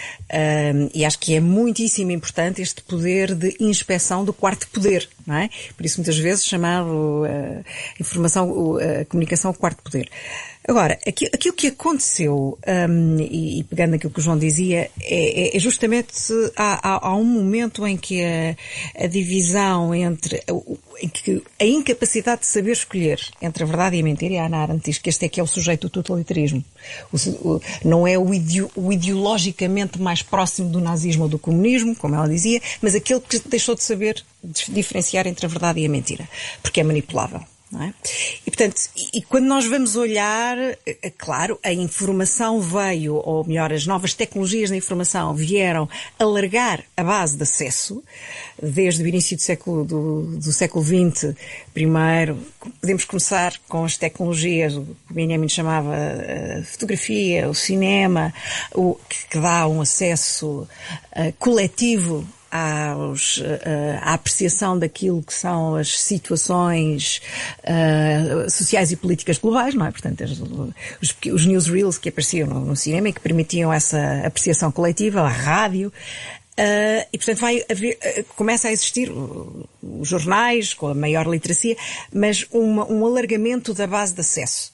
Uh, e acho que é muitíssimo importante este poder de inspeção do quarto poder, não é? Por isso muitas vezes chamado uh, informação, uh, a comunicação o quarto poder. Agora, aquilo, aquilo que aconteceu, um, e, e pegando aquilo que o João dizia, é, é justamente há, há, há um momento em que a, a divisão entre, em que a incapacidade de saber escolher entre a verdade e a mentira, e a Hannah Arendt diz que este é que é o sujeito do totalitarismo. O, o, não é o, ideo, o ideologicamente mais próximo do nazismo ou do comunismo, como ela dizia, mas aquele que deixou de saber diferenciar entre a verdade e a mentira, porque é manipulável. Não é? E, portanto, e, e quando nós vamos olhar, é claro, a informação veio, ou melhor, as novas tecnologias da informação vieram alargar a base de acesso, desde o início do século, do, do século vinte, primeiro, podemos começar com as tecnologias, o que o Benjamin chamava a fotografia, o cinema, o, que, que dá um acesso uh, coletivo Aos, uh, à apreciação daquilo que são as situações uh, sociais e políticas globais, não é? Portanto, os, os, os newsreels que apareciam no, no cinema e que permitiam essa apreciação coletiva, a rádio, uh, e portanto vai haver, uh, começa a existir uh, os jornais com a maior literacia, mas uma, um alargamento da base de acesso.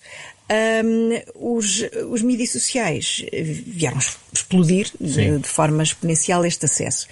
Um, os, os mídias sociais vieram explodir de, de forma exponencial este acesso.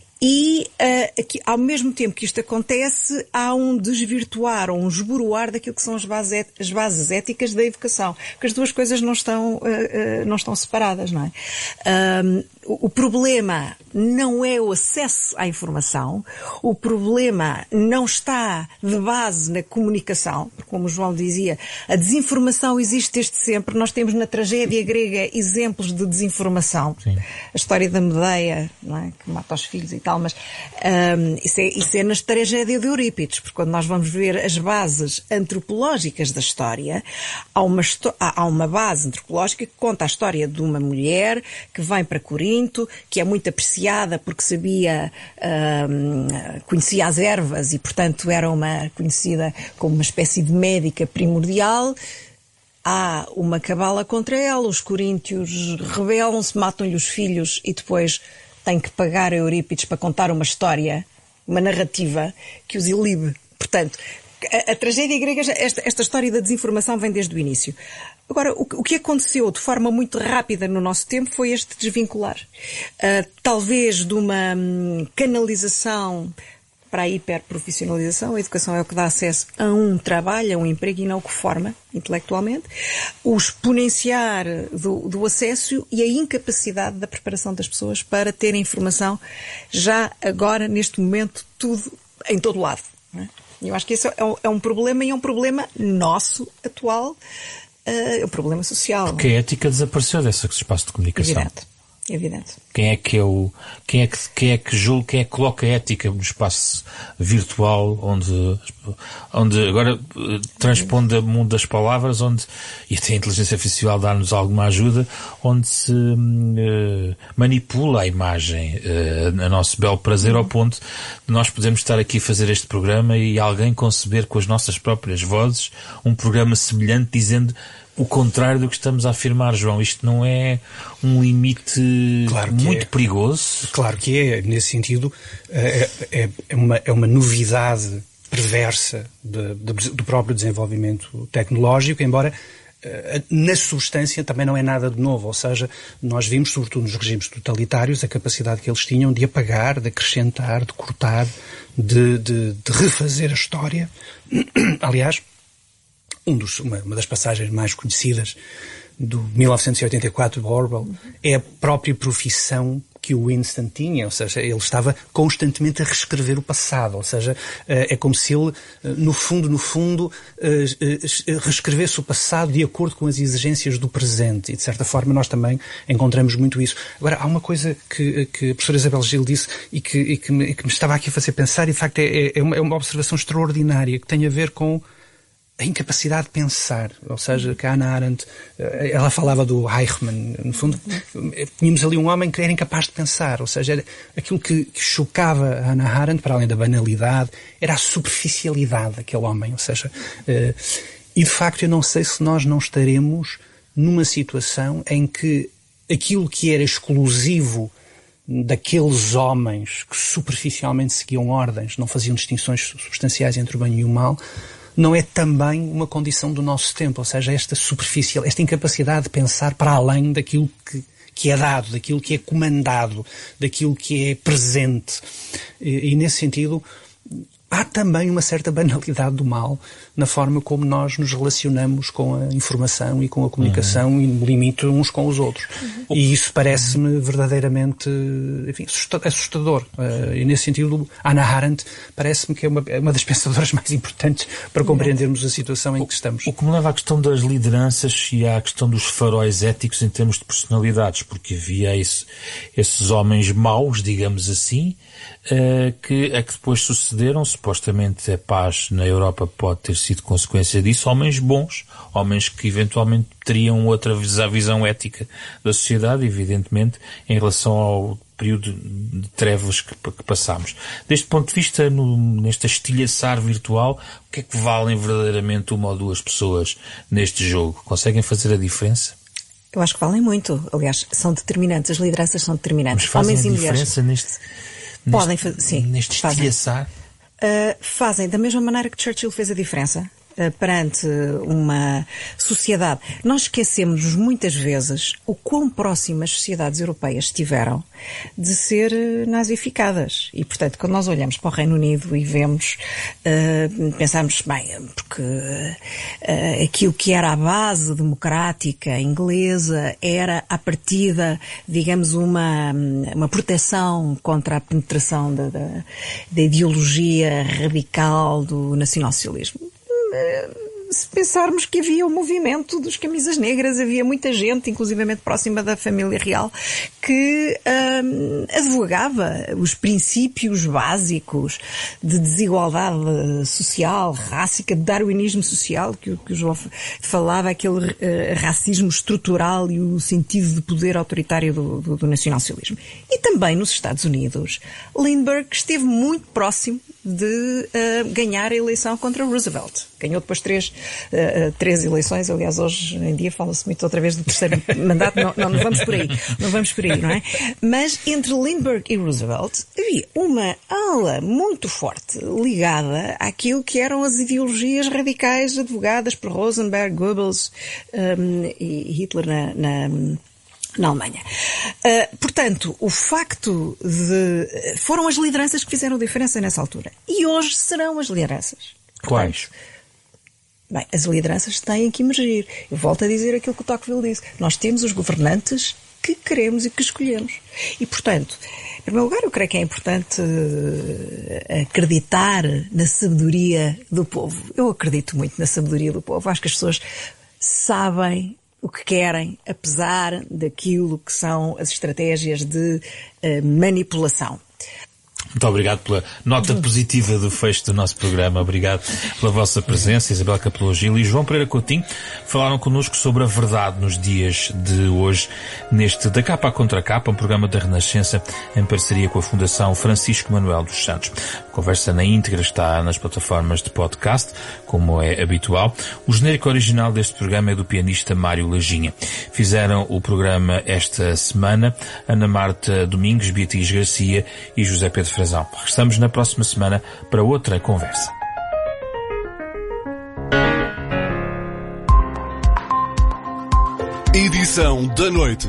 E uh, aqui, ao mesmo tempo que isto acontece, há um desvirtuar ou um esboroar daquilo que são as bases, as bases éticas da educação. Porque as duas coisas não estão, uh, uh, não estão separadas, não é? Um, o, o problema não é o acesso à informação, o problema não está de base na comunicação, porque como o João dizia, a desinformação existe desde sempre. Nós temos na tragédia grega exemplos de desinformação. Sim. A história da Medeia, não é? Que mata os filhos e tal. Mas um, isso, é, isso é na tragédia de Eurípides, porque quando nós vamos ver as bases antropológicas da história, há uma, há uma base antropológica que conta a história de uma mulher que vem para Corinto, que é muito apreciada porque sabia, um, conhecia as ervas e, portanto, era uma conhecida como uma espécie de médica primordial. Há uma cabala contra ela, os coríntios rebelam-se, matam-lhe os filhos e depois tem que pagar a Eurípides para contar uma história, uma narrativa que os ilibe. Portanto, a, a tragédia grega, esta, esta história da desinformação vem desde o início. Agora, o, o que aconteceu de forma muito rápida no nosso tempo foi este desvincular. Uh, talvez de uma hum, canalização para a hiperprofissionalização. A educação é o que dá acesso a um trabalho, a um emprego e não o que forma intelectualmente. O exponenciar do, do acesso e a incapacidade da preparação das pessoas para terem informação já agora, neste momento, tudo em todo lado. Não é? Eu acho que esse é um, é um problema e é um problema nosso, atual, é uh, um problema social. Porque a ética desapareceu desse espaço de comunicação. Evidente. Evidente. Quem é que é o, quem é que, quem é que julga, quem é que coloca a ética no espaço virtual, onde, onde agora transponde o mundo das palavras, onde, e até a inteligência artificial dá-nos alguma ajuda, onde se uh, manipula a imagem uh, a nosso belo prazer, ao ponto de nós podermos estar aqui a fazer este programa e alguém conceber com as nossas próprias vozes um programa semelhante dizendo o contrário do que estamos a afirmar, João. Isto não é um limite claro muito é. perigoso? Claro que é. Nesse sentido, é, é, é, uma, é uma novidade perversa de, de, do próprio desenvolvimento tecnológico, embora na substância também não é nada de novo. Ou seja, nós vimos, sobretudo nos regimes totalitários, a capacidade que eles tinham de apagar, de acrescentar, de cortar, de, de, de refazer a história. Aliás, Um dos, uma, uma das passagens mais conhecidas do mil novecentos e oitenta e quatro, do Orwell, é a própria profissão que o Winston tinha, ou seja, ele estava constantemente a reescrever o passado, ou seja, é como se ele, no fundo, no fundo, reescrevesse o passado de acordo com as exigências do presente, e de certa forma nós também encontramos muito isso. Agora, há uma coisa que, que a professora Isabel Gil disse e que, e que, me, e que me estava aqui a fazer pensar, e de facto é, é, uma, é uma observação extraordinária, que tem a ver com a incapacidade de pensar, ou seja, que a Hannah Arendt, ela falava do Eichmann, no fundo, tínhamos ali um homem que era incapaz de pensar, ou seja, era aquilo que, que chocava a Hannah Arendt, para além da banalidade, era a superficialidade daquele homem, ou seja, e de facto eu não sei se nós não estaremos numa situação em que aquilo que era exclusivo daqueles homens que superficialmente seguiam ordens, não faziam distinções substanciais entre o bem e o mal, não é também uma condição do nosso tempo, ou seja, esta superficial, esta incapacidade de pensar para além daquilo que, que é dado, daquilo que é comandado, daquilo que é presente. E, e nesse sentido, há também uma certa banalidade do mal na forma como nós nos relacionamos com a informação e com a comunicação uhum. e no limite uns com os outros. Uhum. E isso parece-me verdadeiramente, enfim, assustador. Uh, e nesse sentido, Hannah Arendt parece-me que é uma, é uma das pensadoras mais importantes para compreendermos a situação em que estamos. O que me leva à questão das lideranças e à questão dos faróis éticos em termos de personalidades, porque havia esse, esses homens maus, digamos assim, uh, que, a que depois sucederam, supostamente a paz na Europa pode ter sido consequência disso, homens bons, homens que eventualmente teriam outra visão ética da sociedade, evidentemente, em relação ao período de trevas que, que passámos. Deste ponto de vista, no, neste estilhaçar virtual, o que é que valem verdadeiramente uma ou duas pessoas neste jogo? Conseguem fazer a diferença? Eu acho que valem muito. Aliás, são determinantes. As lideranças são determinantes. Mas fazem homens a e diferença mulheres. neste, neste, Podem fazer, sim. Neste estilhaçar? Uh, fazem da mesma maneira que Churchill fez a diferença uh, perante uma sociedade. Nós esquecemos muitas vezes o quão próximas as sociedades europeias estiveram de ser uh, nazificadas. E, portanto, quando nós olhamos para o Reino Unido e vemos, uh, pensamos, bem, porque uh, aquilo que era a base democrática inglesa era, à partida, digamos, uma, uma proteção contra a penetração da, da, da ideologia radical do nacionalsocialismo. Se pensarmos que havia o movimento dos camisas negras, havia muita gente, inclusivamente próxima da família real, que hum, advogava os princípios básicos de desigualdade social, rássica, de darwinismo social, que, que o João falava, aquele uh, racismo estrutural e o sentido de poder autoritário do, do, do nacionalsocialismo. E também nos Estados Unidos, Lindbergh esteve muito próximo de uh, ganhar a eleição contra Roosevelt. Ganhou depois três, uh, três eleições. Aliás, hoje em dia fala-se muito outra vez do terceiro mandato. Não, não, não vamos por aí. Não vamos por aí, não é? Mas entre Lindbergh e Roosevelt havia uma ala muito forte ligada àquilo que eram as ideologias radicais advogadas por Rosenberg, Goebbels um, e Hitler na... na na Alemanha. Uh, portanto, o facto de... Foram as lideranças que fizeram diferença nessa altura. E hoje serão as lideranças. Quais? Bem, as lideranças têm que emergir. Eu volto a dizer aquilo que o Tocqueville disse. Nós temos os governantes que queremos e que escolhemos. E, portanto, em primeiro lugar, eu creio que é importante acreditar na sabedoria do povo. Eu acredito muito na sabedoria do povo. Acho que as pessoas sabem o que querem, apesar daquilo que são as estratégias de uh, manipulação. Muito obrigado pela nota positiva do fecho do nosso programa. Obrigado pela vossa presença. Isabel Capelos Gil e João Pereira Coutinho falaram connosco sobre a verdade nos dias de hoje, neste Da Capa à Contra Capa, um programa da Renascença em parceria com a Fundação Francisco Manuel dos Santos. A conversa na íntegra está nas plataformas de podcast, como é habitual. O genérico original deste programa é do pianista Mário Lajinha. Fizeram o programa esta semana Ana Marta Domingos, Beatriz Garcia e José Pedro Frazão. Regressamos na próxima semana para outra conversa. Edição da noite.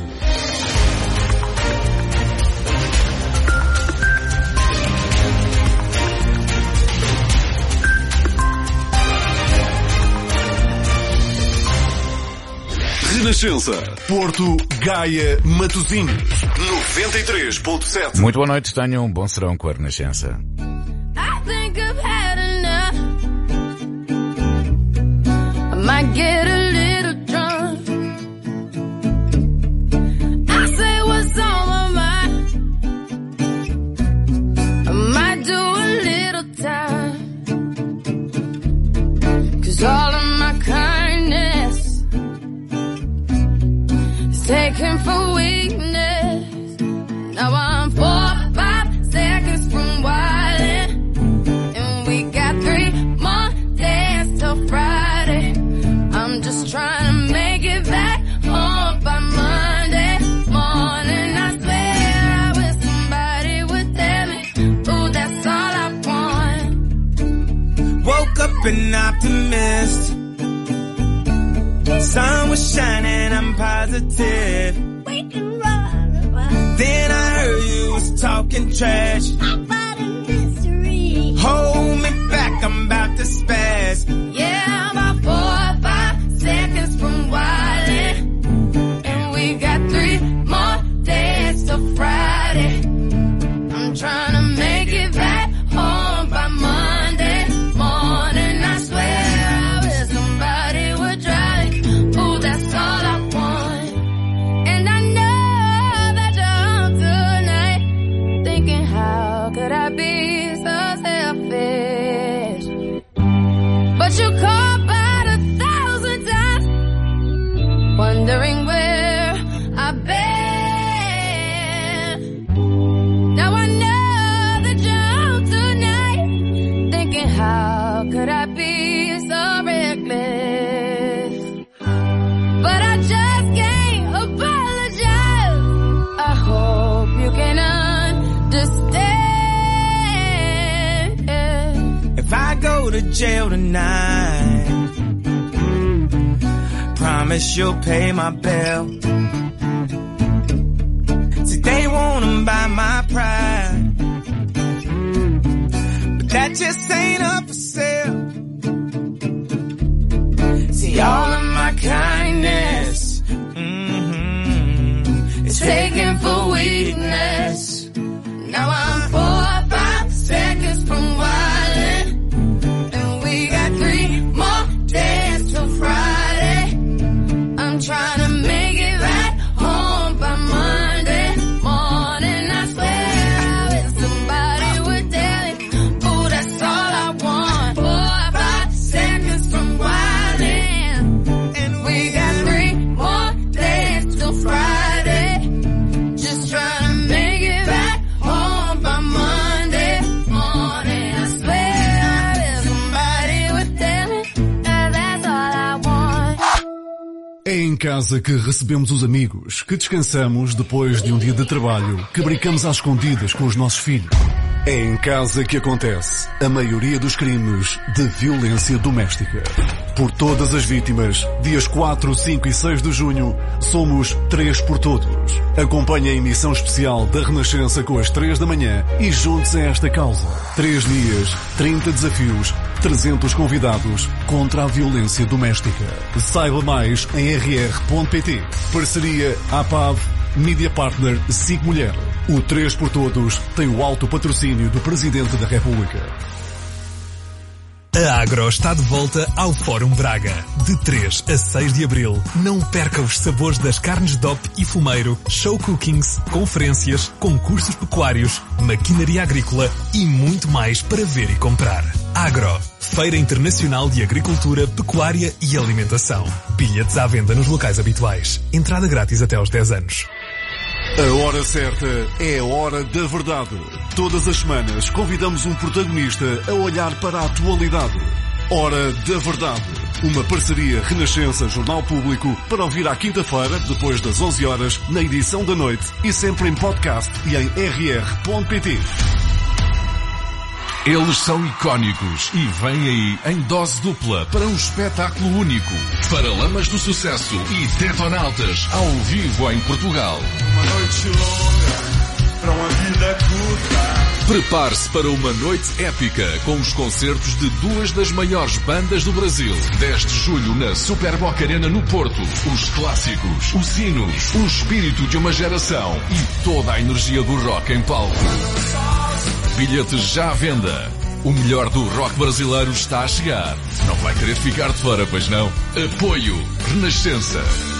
Renascença, Porto, Gaia, Matosinhos, noventa e três ponto sete. Muito boa noite, tenham um bom serão com a Renascença. I think I've had enough. I might get a little drunk. I say what's on my mind. I might do a little time. 'Cause all of my kindness taken for weakness. Now I'm four, five seconds from wildin', and we got three more days till Friday. I'm just trying to make it back home by Monday morning. I swear I wish somebody would tell me, ooh, that's all I want. Woke up an optimist. Sun was shining, I'm positive. We can run. Then I heard you was talking trash about a mystery. hold me back, I'm about to spaz. Yeah, about four or five seconds from wildin', and we got three more days till Friday. I'm trying to make it back home by Monday morning. I swear I wish somebody would drive. Ooh, that's all I want. And I know that you're home tonight, thinking how could I be so selfish? But you call about a thousand times, wondering where I've been. Now I know that you're home tonight, thinking how could I be so reckless? But I just can't apologize. I hope you can understand. If I go to jail tonight, promise you'll pay my bill. See, they wanna buy my pride, but that just ain't up for sale. See, all of my kindness, mm-hmm, is taken for weakness. Now I'm four or five seconds from wildin', and we got three more days till Friday. I'm trying to make it right home by Monday morning. I swear I wish somebody would tell it. Ooh, that's all I want. Four or five seconds from wildin', and we got three more days till Friday. Just trying to make it right home by Monday morning. I swear I wish somebody would tell it. That's all I want. É em casa que recebemos os amigos, que descansamos depois de um dia de trabalho, que brincamos às escondidas com os nossos filhos. É em casa que acontece a maioria dos crimes de violência doméstica. Por todas as vítimas, dias quatro, cinco e seis de junho, somos três por todos. Acompanhe a emissão especial da Renascença com as três da manhã e junte-se a esta causa. Três dias, trinta desafios, trezentos convidados contra a violência doméstica. Saiba mais em r r ponto p t. Parceria A P A V, Media Partner S I C Mulher. O três por todos tem o alto patrocínio do Presidente da República. A Agro está de volta ao Fórum Braga. De três a seis de abril, não perca os sabores das carnes D O P e fumeiro, show cookings, conferências, concursos pecuários, maquinaria agrícola e muito mais para ver e comprar. Agro, Feira Internacional de Agricultura, Pecuária e Alimentação. Bilhetes à venda nos locais habituais. Entrada grátis até aos dez anos. A hora certa é a hora da verdade. Todas as semanas convidamos um protagonista a olhar para a atualidade. Hora da Verdade. Uma parceria Renascença Jornal Público para ouvir à quinta-feira, depois das onze horas, na edição da noite e sempre em podcast e em r r ponto p t. Eles são icónicos e vêm aí em dose dupla para um espetáculo único. Paralamas do Sucesso e Detonautas ao vivo em Portugal. Uma noite longa para uma vida curta. Prepare-se para uma noite épica com os concertos de duas das maiores bandas do Brasil. dez de julho na Super Boca Arena no Porto. Os clássicos, os hinos, o espírito de uma geração e toda a energia do rock em palco. Bilhetes já à venda. O melhor do rock brasileiro está a chegar. Não vai querer ficar de fora, pois não? Apoio Renascença.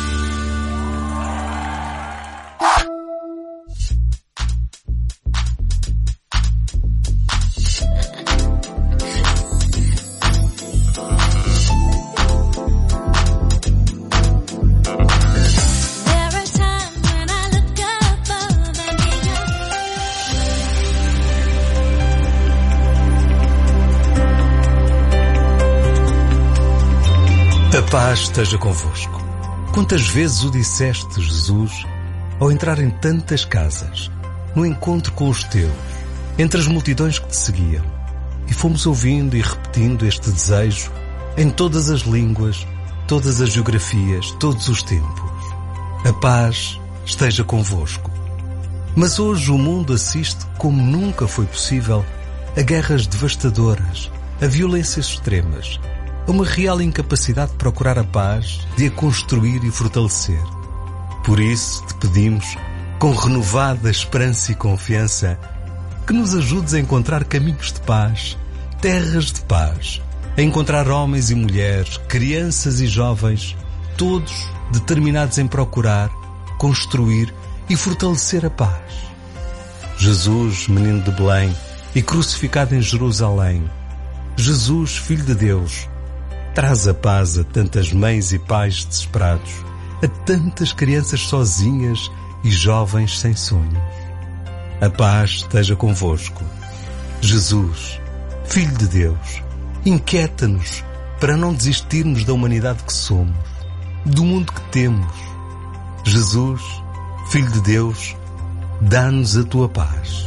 A paz esteja convosco. Quantas vezes o disseste, Jesus, ao entrar em tantas casas, no encontro com os teus, entre as multidões que te seguiam, e fomos ouvindo e repetindo este desejo em todas as línguas, todas as geografias, todos os tempos. A paz esteja convosco. Mas hoje o mundo assiste, como nunca foi possível, a guerras devastadoras, a violências extremas, a uma real incapacidade de procurar a paz, de a construir e fortalecer. Por isso te pedimos, com renovada esperança e confiança, que nos ajudes a encontrar caminhos de paz, terras de paz, a encontrar homens e mulheres, crianças e jovens, todos determinados em procurar, construir e fortalecer a paz. Jesus, menino de Belém e crucificado em Jerusalém, Jesus, Filho de Deus, traz a paz a tantas mães e pais desesperados, a tantas crianças sozinhas e jovens sem sonhos. A paz esteja convosco. Jesus, Filho de Deus, inquieta-nos para não desistirmos da humanidade que somos, do mundo que temos. Jesus, Filho de Deus, dá-nos a tua paz.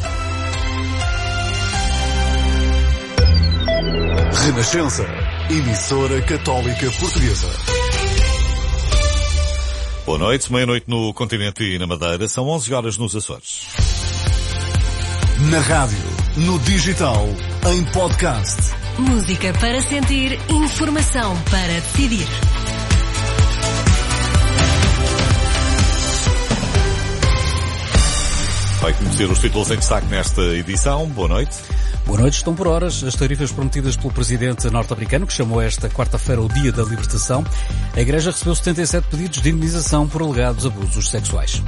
Renascença, emissora católica portuguesa. Boa noite, meia-noite no continente e na Madeira, são onze horas nos Açores. Na rádio, no digital, em podcast. Música para sentir, informação para decidir. Vai conhecer os títulos em destaque nesta edição. Boa noite. Boa noite. Estão por horas as tarifas prometidas pelo presidente norte-americano, que chamou esta quarta-feira o Dia da Libertação. A Igreja recebeu setenta e sete pedidos de indenização por alegados abusos sexuais.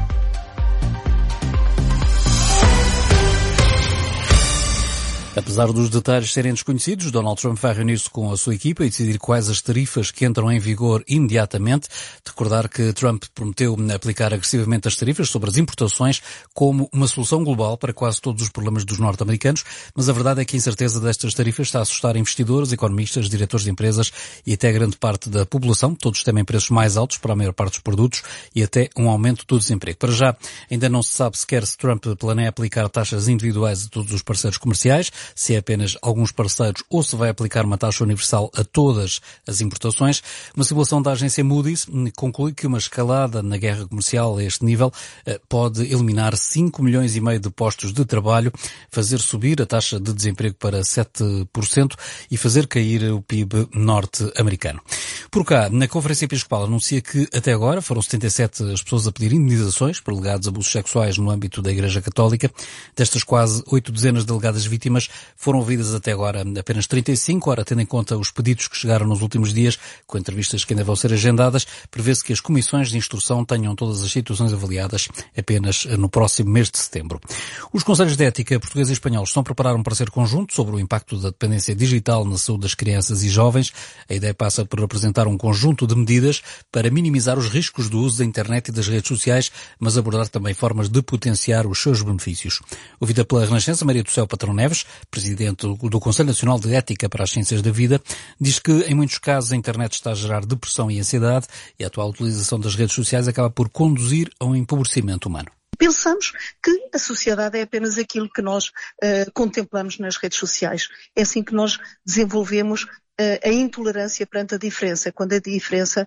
Apesar dos detalhes serem desconhecidos, Donald Trump vai reunir-se com a sua equipa e decidir quais as tarifas que entram em vigor imediatamente. De recordar que Trump prometeu aplicar agressivamente as tarifas sobre as importações como uma solução global para quase todos os problemas dos norte-americanos, mas a verdade é que a incerteza destas tarifas está a assustar investidores, economistas, diretores de empresas e até grande parte da população. Todos temem preços mais altos para a maior parte dos produtos e até um aumento do desemprego. Para já, ainda não se sabe sequer se Trump planeia aplicar taxas individuais a todos os parceiros comerciais, se é apenas alguns parceiros ou se vai aplicar uma taxa universal a todas as importações. Uma simulação da agência Moody's conclui que uma escalada na guerra comercial a este nível pode eliminar cinco milhões e meio de postos de trabalho, fazer subir a taxa de desemprego para sete por cento e fazer cair o P I B norte-americano. Por cá, na Conferência Episcopal anuncia que até agora foram setenta e sete as pessoas a pedir indenizações por alegados abusos sexuais no âmbito da Igreja Católica. Destas quase oito dezenas de alegadas vítimas, foram ouvidas até agora apenas trinta e cinco. Ora, tendo em conta os pedidos que chegaram nos últimos dias, com entrevistas que ainda vão ser agendadas, prevê-se que as comissões de instrução tenham todas as situações avaliadas apenas no próximo mês de setembro. Os Conselhos de Ética português e espanhol estão a preparar um parecer conjunto sobre o impacto da dependência digital na saúde das crianças e jovens. A ideia passa por apresentar um conjunto de medidas para minimizar os riscos do uso da internet e das redes sociais, mas abordar também formas de potenciar os seus benefícios. Ouvida pela Renascença, Maria do Céu Patrão Neves, presidente do Conselho Nacional de Ética para as Ciências da Vida, diz que em muitos casos a internet está a gerar depressão e ansiedade e a atual utilização das redes sociais acaba por conduzir a um empobrecimento humano. Pensamos que a sociedade é apenas aquilo que nós uh, contemplamos nas redes sociais. É assim que nós desenvolvemos uh, a intolerância perante a diferença, quando a diferença